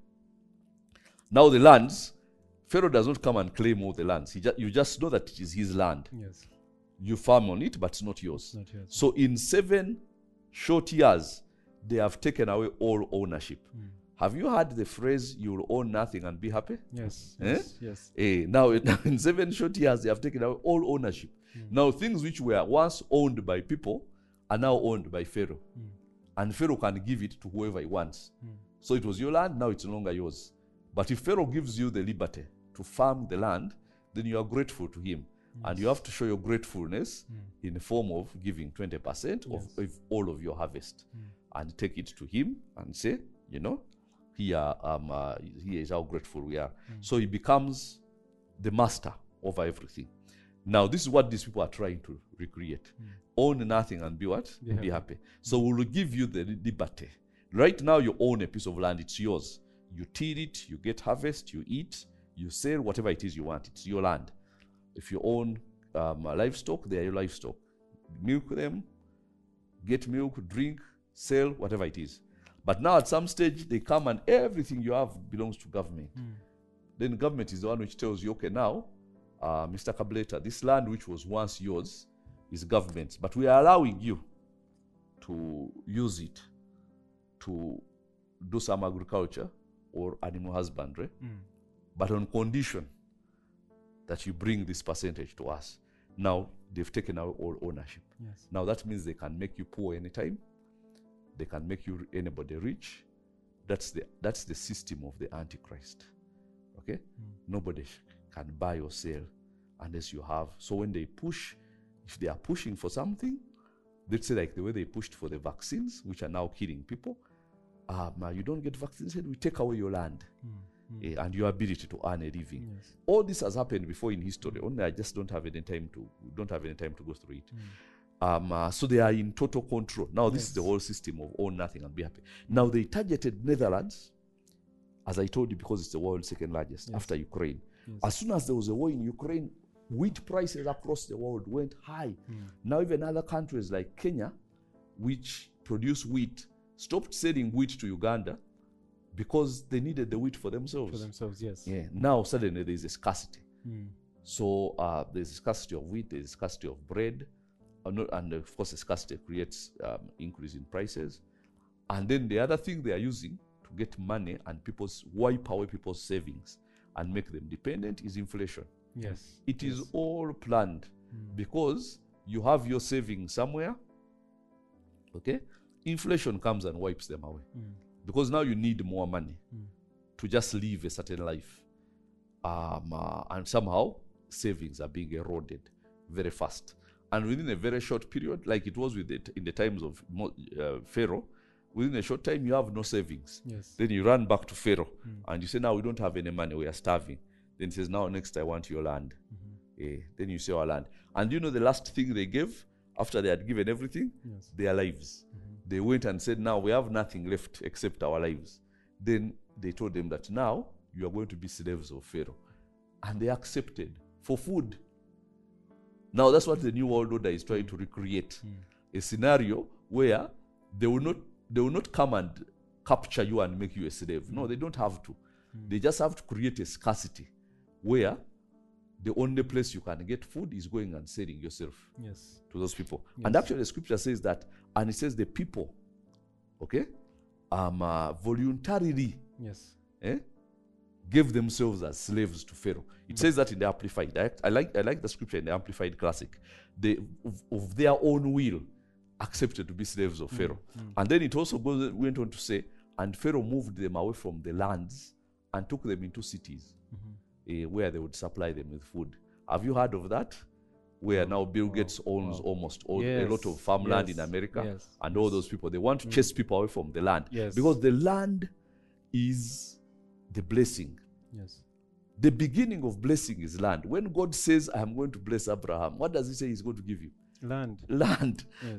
Now the lands, Pharaoh does not come and claim all the lands. He ju- you just know that it is his land. Yes. You farm on it, but it's not yours. Not yours. So in seven short years, they have taken away all ownership. Mm. Have you heard the phrase, you will own nothing and be happy? Yes. Eh? Yes. yes. Eh, now, in seven short years, they have taken away all ownership. Mm. Now, things which were once owned by people are now owned by Pharaoh. Mm. And Pharaoh can give it to whoever he wants. Mm. So it was your land, now it's no longer yours. But if Pharaoh gives you the liberty to farm the land, then you are grateful to him. Yes. And you have to show your gratefulness mm. in the form of giving twenty percent yes. of, of all of your harvest. Mm. And take it to him and say, you know, here, um, uh, here is how grateful we are. Mm. So he becomes the master over everything. Now, this is what these people are trying to recreate. Mm. Own nothing and be what? Be happy. Be happy. So we will give you the liberty. Right now, you own a piece of land. It's yours. You till it, you get harvest, you eat, you sell, whatever it is you want. It's your land. If you own um, livestock, they are your livestock. Milk them, get milk, drink, sell, whatever it is. But now at some stage, they come and everything you have belongs to government. Mm. Then government is the one which tells you, okay, now, uh, Mister Kableta, this land which was once yours is government's, but we are allowing you to use it to do some agriculture or animal husbandry, mm. but on condition that you bring this percentage to us. Now, they've taken away all ownership. Yes. Now, that means they can make you poor anytime. They can make you anybody rich. That's the that's the system of the Antichrist. Okay? Mm. Nobody can buy or sell unless you have. So when they push, if they are pushing for something, let's say like the way they pushed for the vaccines, which are now killing people, um, you don't get vaccines, we take away your land mm. Mm. Uh, and your ability to earn a living. Yes. All this has happened before in history. Only I just don't have any time to don't have any time to go through it. Mm. Um, uh, so they are in total control. Now this yes. is the whole system of own nothing and be happy. Now they targeted Netherlands, as I told you, because it's the world's second largest yes. after Ukraine. Yes. As soon as there was a war in Ukraine, wheat prices across the world went high. Mm. Now even other countries like Kenya, which produce wheat, stopped selling wheat to Uganda because they needed the wheat for themselves. For themselves, yes. Yeah. Now suddenly there is a scarcity. Mm. So uh, there's a scarcity of wheat, there's a scarcity of bread, and of course the scarcity creates um, increase in prices. And then the other thing they are using to get money and people's wipe away people's savings and make them dependent is inflation. Yes. It yes. is all planned mm. because you have your savings somewhere. Okay? Inflation comes and wipes them away. Mm. Because now you need more money mm. to just live a certain life. Um, uh, and somehow savings are being eroded very fast. And within a very short period, like it was with it in the times of uh, Pharaoh, within a short time you have no savings. Yes. Then you run back to Pharaoh mm. and you say, now we don't have any money, we are starving. Then he says, now next I want your land. Mm-hmm. eh, then you say our land. And you know the last thing they gave after they had given everything? Yes. Their lives. Mm-hmm. They went and said, now we have nothing left except our lives. Then they told them that now you are going to be slaves of Pharaoh. And they accepted for food. Now that's what the New World Order is trying to recreate. Mm. A scenario where they will not they will not come and capture you and make you a slave. Mm. No, they don't have to. Mm. They just have to create a scarcity where the only place you can get food is going and selling yourself yes. to those people. Yes. And actually the scripture says that, and it says the people, okay, um, uh, voluntarily yes. eh, gave themselves as slaves to Pharaoh. It mm. says that in the Amplified. I, I like I like the scripture in the Amplified Classic. They, of, of their own will, accepted to be slaves of Pharaoh. Mm. Mm. And then it also goes, went on to say, and Pharaoh moved them away from the lands and took them into cities mm-hmm. uh, where they would supply them with food. Have you heard of that? Where now Bill Gates wow. owns wow. almost all, yes. a lot of farmland yes. in America. Yes. And all those people, they want to mm. chase people away from the land. Yes. Because the land is the blessing. Yes. The beginning of blessing is land. When God says, I am going to bless Abraham, what does he say he's going to give you? Land. Land. Yes. So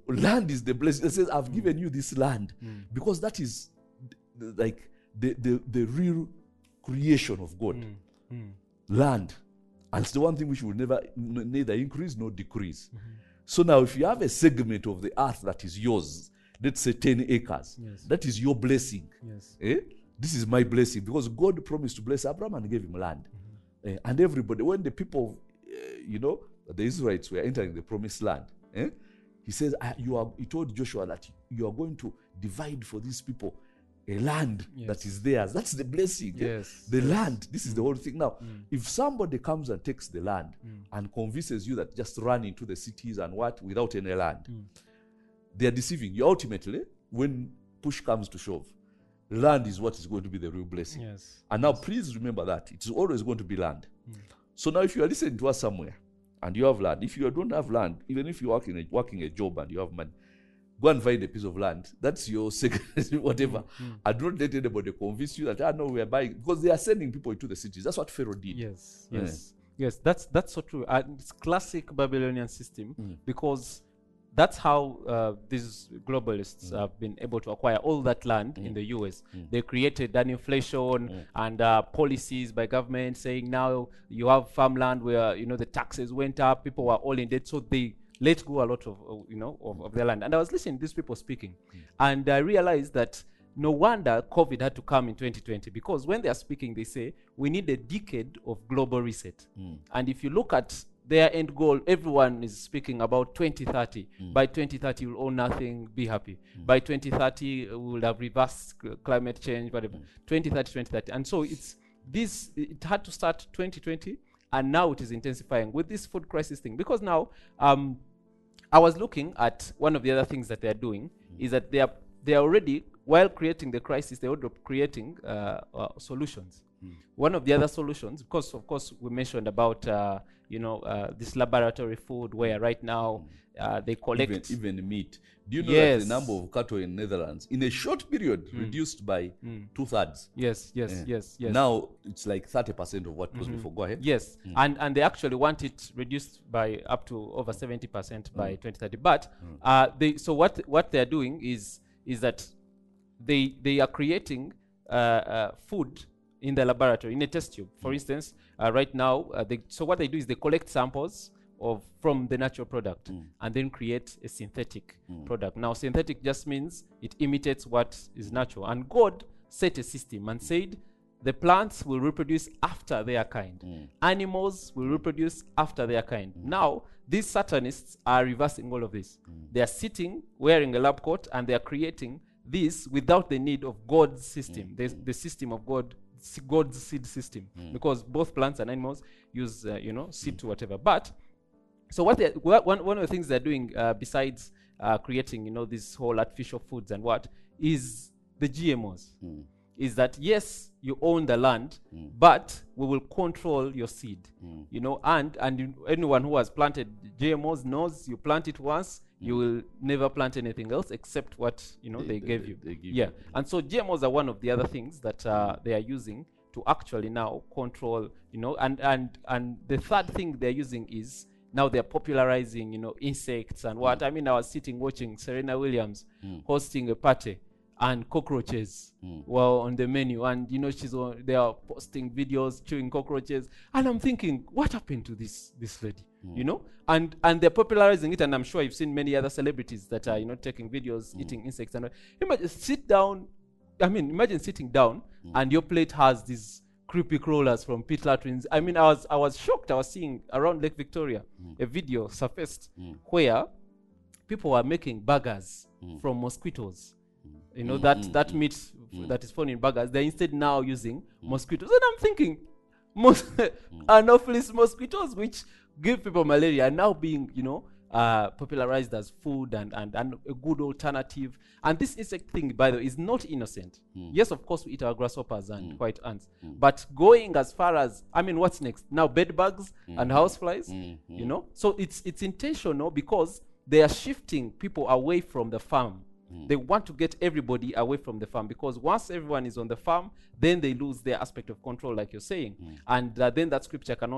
land is the blessing. It says, I've mm. given you this land mm. because that is th- like the, the, the real creation of God. Mm. Mm. Land. And it's the one thing which will never n- neither increase nor decrease. Mm-hmm. So now if you have a segment of the earth that is yours, let's say ten acres, yes. that is your blessing. Yes. Eh? This is my blessing because God promised to bless Abraham and gave him land. Mm-hmm. Eh? And everybody, when the people, uh, you know, the Israelites were entering the promised land, eh? He says, I, you are, he told Joshua that you are going to divide for these people a land yes. that is theirs. That's the blessing. Yes. The yes. land. This is mm. the whole thing. Now, mm. if somebody comes and takes the land mm. and convinces you that just run into the cities and what without any land, mm. they are deceiving you. Ultimately, when push comes to shove, land is what is going to be the real blessing. Yes. And now, yes. please remember that it is always going to be land. Mm. So now, if you are listening to us somewhere and you have land, if you don't have land, even if you're working a, working a job and you have money, go and find a piece of land. That's your second, whatever. Mm. And don't let anybody convince you that, ah, no, we are buying. Because they are sending people into the cities. That's what Pharaoh did. Yes, yes. Yeah. Yes, that's that's so true. Uh, it's classic Babylonian system mm. because that's how uh, these globalists mm. have been able to acquire all that land mm. in the U S. Mm. They created an inflation mm. and uh, policies by government saying now you have farmland where, you know, the taxes went up, people were all in debt, so they let go a lot of, uh, you know, of, of their land. And I was listening to these people speaking, mm. and I realized that no wonder COVID had to come in twenty twenty, because when they are speaking, they say, we need a decade of global reset. Mm. And if you look at their end goal, everyone is speaking about twenty thirty. Mm. By twenty thirty, we'll own nothing, be happy. Mm. By twenty thirty, uh, we'll have reversed c- climate change, whatever. Mm. twenty thirty, twenty thirty. And so it's this, it had to start twenty twenty. And now it is intensifying with this food crisis thing. Because now, um, I was looking at one of the other things that they're doing mm. is that they are they are already, while creating the crisis, they're already creating uh, uh, solutions. Mm. One of the other solutions, because of course we mentioned about uh, you know uh, this laboratory food where right now uh, they collect even, even meat. Do you know yes. that the number of cattle in Netherlands in a short period mm. reduced by mm. two thirds? Yes, yes, yeah. yes, yes. Now it's like thirty percent of what was mm-hmm. before. Go ahead. Yes, mm. and and they actually want it reduced by up to over seventy percent mm. by twenty thirty. But mm. uh, they so what what they are doing is is that they they are creating uh, uh, food in the laboratory in a test tube. For mm. instance, uh, right now, uh, they, so what they do is they collect samples of from the natural product mm. and then create a synthetic mm. product. Now, synthetic just means it imitates what is natural. And God set a system and said the plants will reproduce after their kind. Mm. Animals will reproduce after their kind. Mm. Now, these Satanists are reversing all of this. Mm. They are sitting wearing a lab coat and they are creating this without the need of God's system, mm. the, the system of God, God's seed system, mm. because both plants and animals use, uh, you know, seed mm. to whatever. But so what they one one of the things they're doing uh, besides uh, creating, you know, this whole artificial foods and what is the G M Os. Mm. Is that yes, you own the land, mm. but we will control your seed, mm. you know, and and you, anyone who has planted G M Os knows you plant it once, mm. you will never plant anything else except what, you know, they, they gave they, you. They give yeah, you. And so G M Os are one of the other things that uh, they are using to actually now control, you know, and and and the third thing they're using is now they're popularizing, you know, insects and what. Mm. I mean, I was sitting watching Serena Williams mm. hosting a party. And cockroaches mm. were on the menu, and you know she's on, they are posting videos chewing cockroaches, and I'm thinking, what happened to this this lady? Mm. You know, and and they're popularizing it, and I'm sure you've seen many other celebrities that are, you know, taking videos mm. eating insects. And imagine sit down, I mean, imagine sitting down mm. and your plate has these creepy crawlers from pit latrines. I mean, I was I was shocked. I was seeing around Lake Victoria mm. a video surfaced mm. where people were making burgers mm. from mosquitoes. You know, mm, that, mm, that mm, meat mm. that is found in burgers, they're instead now using mm. mosquitoes. And I'm thinking, mos- mm. Anopheles mosquitoes, which give people malaria, are now being, you know, uh, popularized as food and, and, and a good alternative. And this insect thing, by the way, is not innocent. Mm. Yes, of course, we eat our grasshoppers and mm. white ants. Mm. But going as far as, I mean, what's next? Now, bed bugs mm. and houseflies, mm. you know? So it's it's intentional because they are shifting people away from the farm. Mm. They want to get everybody away from the farm, because once everyone is on the farm, then they lose their aspect of control, like you're saying. Mm. And uh, then that scripture cannot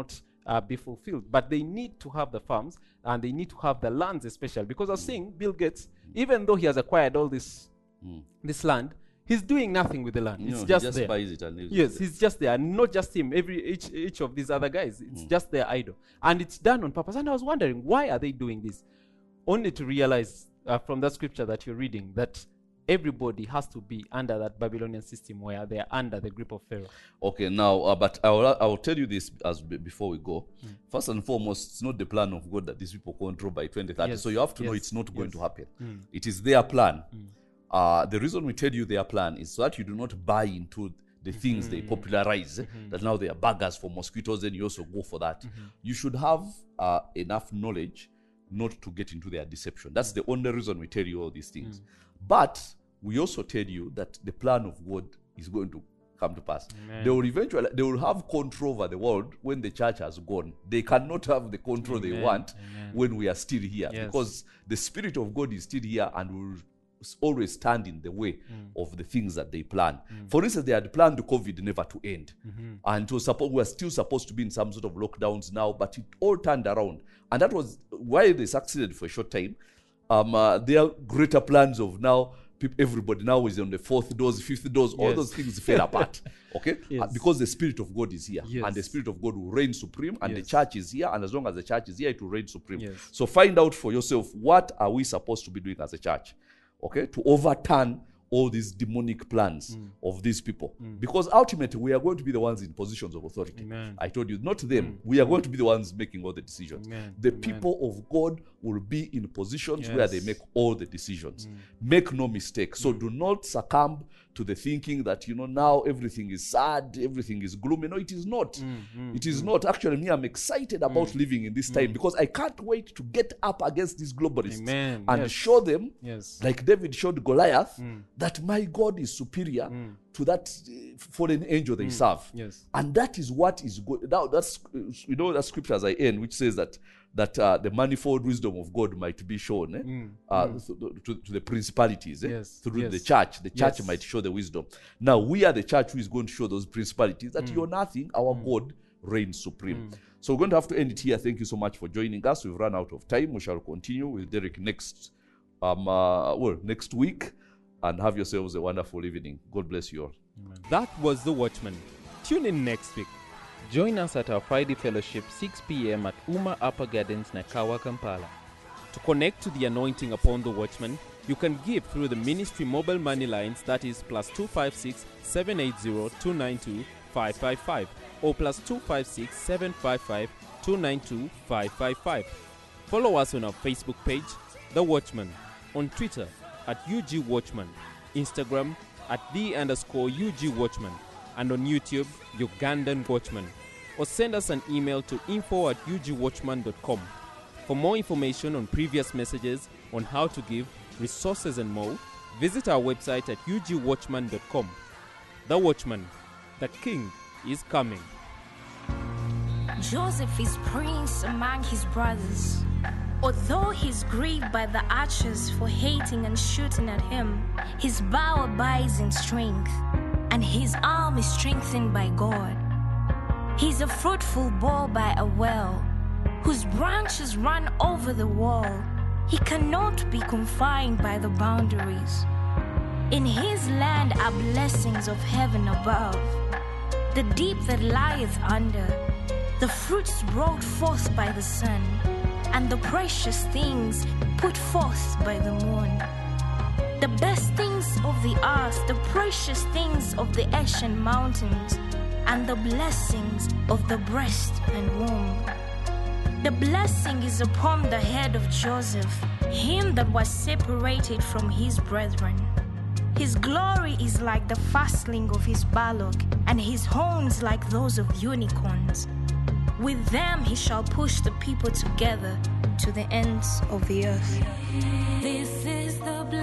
uh, be fulfilled. But they need to have the farms and they need to have the lands, especially because I was saying Bill Gates, even though he has acquired all this Mm. this land, he's doing nothing with the land. You It's know, just, he just there. buys it and leaves Yes, it. he's just there. And not just him, every each each of these other guys. It's just their idol. And it's done on purpose. And I was wondering, why are they doing this? Only to realize uh, from that scripture that you're reading that everybody has to be under that Babylonian system where they are under the grip of Pharaoh. Okay, now, uh, but I will, I will tell you this as b- before we go. Mm. First and foremost, it's not the plan of God that these people control by twenty thirty. Yes, So you have to know yes, it's not going yes. to happen. Mm. It is their plan. Mm. Uh, the reason we tell you their plan is so that you do not buy into the things they popularize, Mm-hmm. that now they are burgers for mosquitoes, then you also go for that. Mm-hmm. You should have uh, enough knowledge not to get into their deception. That's the only reason we tell you all these things. But we also tell you that the plan of God is going to come to pass. Amen. They will eventually, they will have control over the world when the church has gone. They cannot have the control they Amen. want Amen. when we are still here, Yes. because the Spirit of God is still here and will s- always stand in the way of the things that they plan. For instance, they had planned COVID never to end. And it was suppo- we are still supposed to be in some sort of lockdowns now, but it all turned around. And that was why they succeeded for a short time. Um, uh, their greater plans of now, peop- everybody now is on the fourth dose, fifth dose, all Yes. those things fell apart. Okay? Yes. Uh, because the Spirit of God is here. Yes. And the Spirit of God will reign supreme, and Yes. the church is here. And as long as the church is here, it will reign supreme. Yes. So find out for yourself, what are we supposed to be doing as a church? Okay? To overturn all these demonic plans Mm. of these people. Because ultimately, we are going to be the ones in positions of authority. Amen. I told you, not them. We are going to be the ones making all the decisions. Amen. The Amen. people of God will be in positions where they Yes. make all the decisions. Make no mistake. So do not succumb to the thinking that, you know, now everything is sad, everything is gloomy. No, it is not. It is not. Actually, me, I'm excited about living in this time because I can't wait to get up against these globalists Amen. and Yes. show them, Yes. like David showed Goliath, that my God is superior to that uh, fallen angel they serve. Yes. And that is what is good. Now, that's, uh, you know, that scripture as I end, which says that that uh, the manifold wisdom of God might be shown eh? Mm, uh, to, to, to the principalities eh? Yes, through yes. the church. The church Yes. might show the wisdom. Now, we are the church who is going to show those principalities that you're nothing, our God reigns supreme. So we're going to have to end it here. Thank you so much for joining us. We've run out of time. We shall continue with Derek next, um, uh, well, next week. And have yourselves a wonderful evening. God bless you all. That was The Watchman. Tune in next week. Join us at our Friday fellowship, six p.m. at Uma Upper Gardens, Nakawa, Kampala. To connect to the anointing upon The Watchman, you can give through the ministry mobile money lines, that is plus two five six, seven eight zero, two nine two, five five five or plus two five six, seven five five, two nine two, five five five. Follow us on our Facebook page, The Watchman, on Twitter at U G Watchman, Instagram at the underscore U G Watchman, and on YouTube, Ugandan Watchman. Or send us an email to info at u g watchman dot com. For more information on previous messages, on how to give, resources and more, visit our website at u g watchman dot com. The Watchman, the King is coming. Joseph is prince among his brothers. Although he's grieved by the archers for hating and shooting at him, his bow abides in strength, and his arm is strengthened by God. He's a fruitful bough by a well, whose branches run over the wall. He cannot be confined by the boundaries. In his land are blessings of heaven above, the deep that lieth under, the fruits brought forth by the sun, and the precious things put forth by the moon. The best things of the earth, the precious things of the Asian mountains, and the blessings of the breast and womb. The blessing is upon the head of Joseph, him that was separated from his brethren. His glory is like the firstling of his bullock, and his horns like those of unicorns. With them he shall push the people together to the ends of the earth. This is the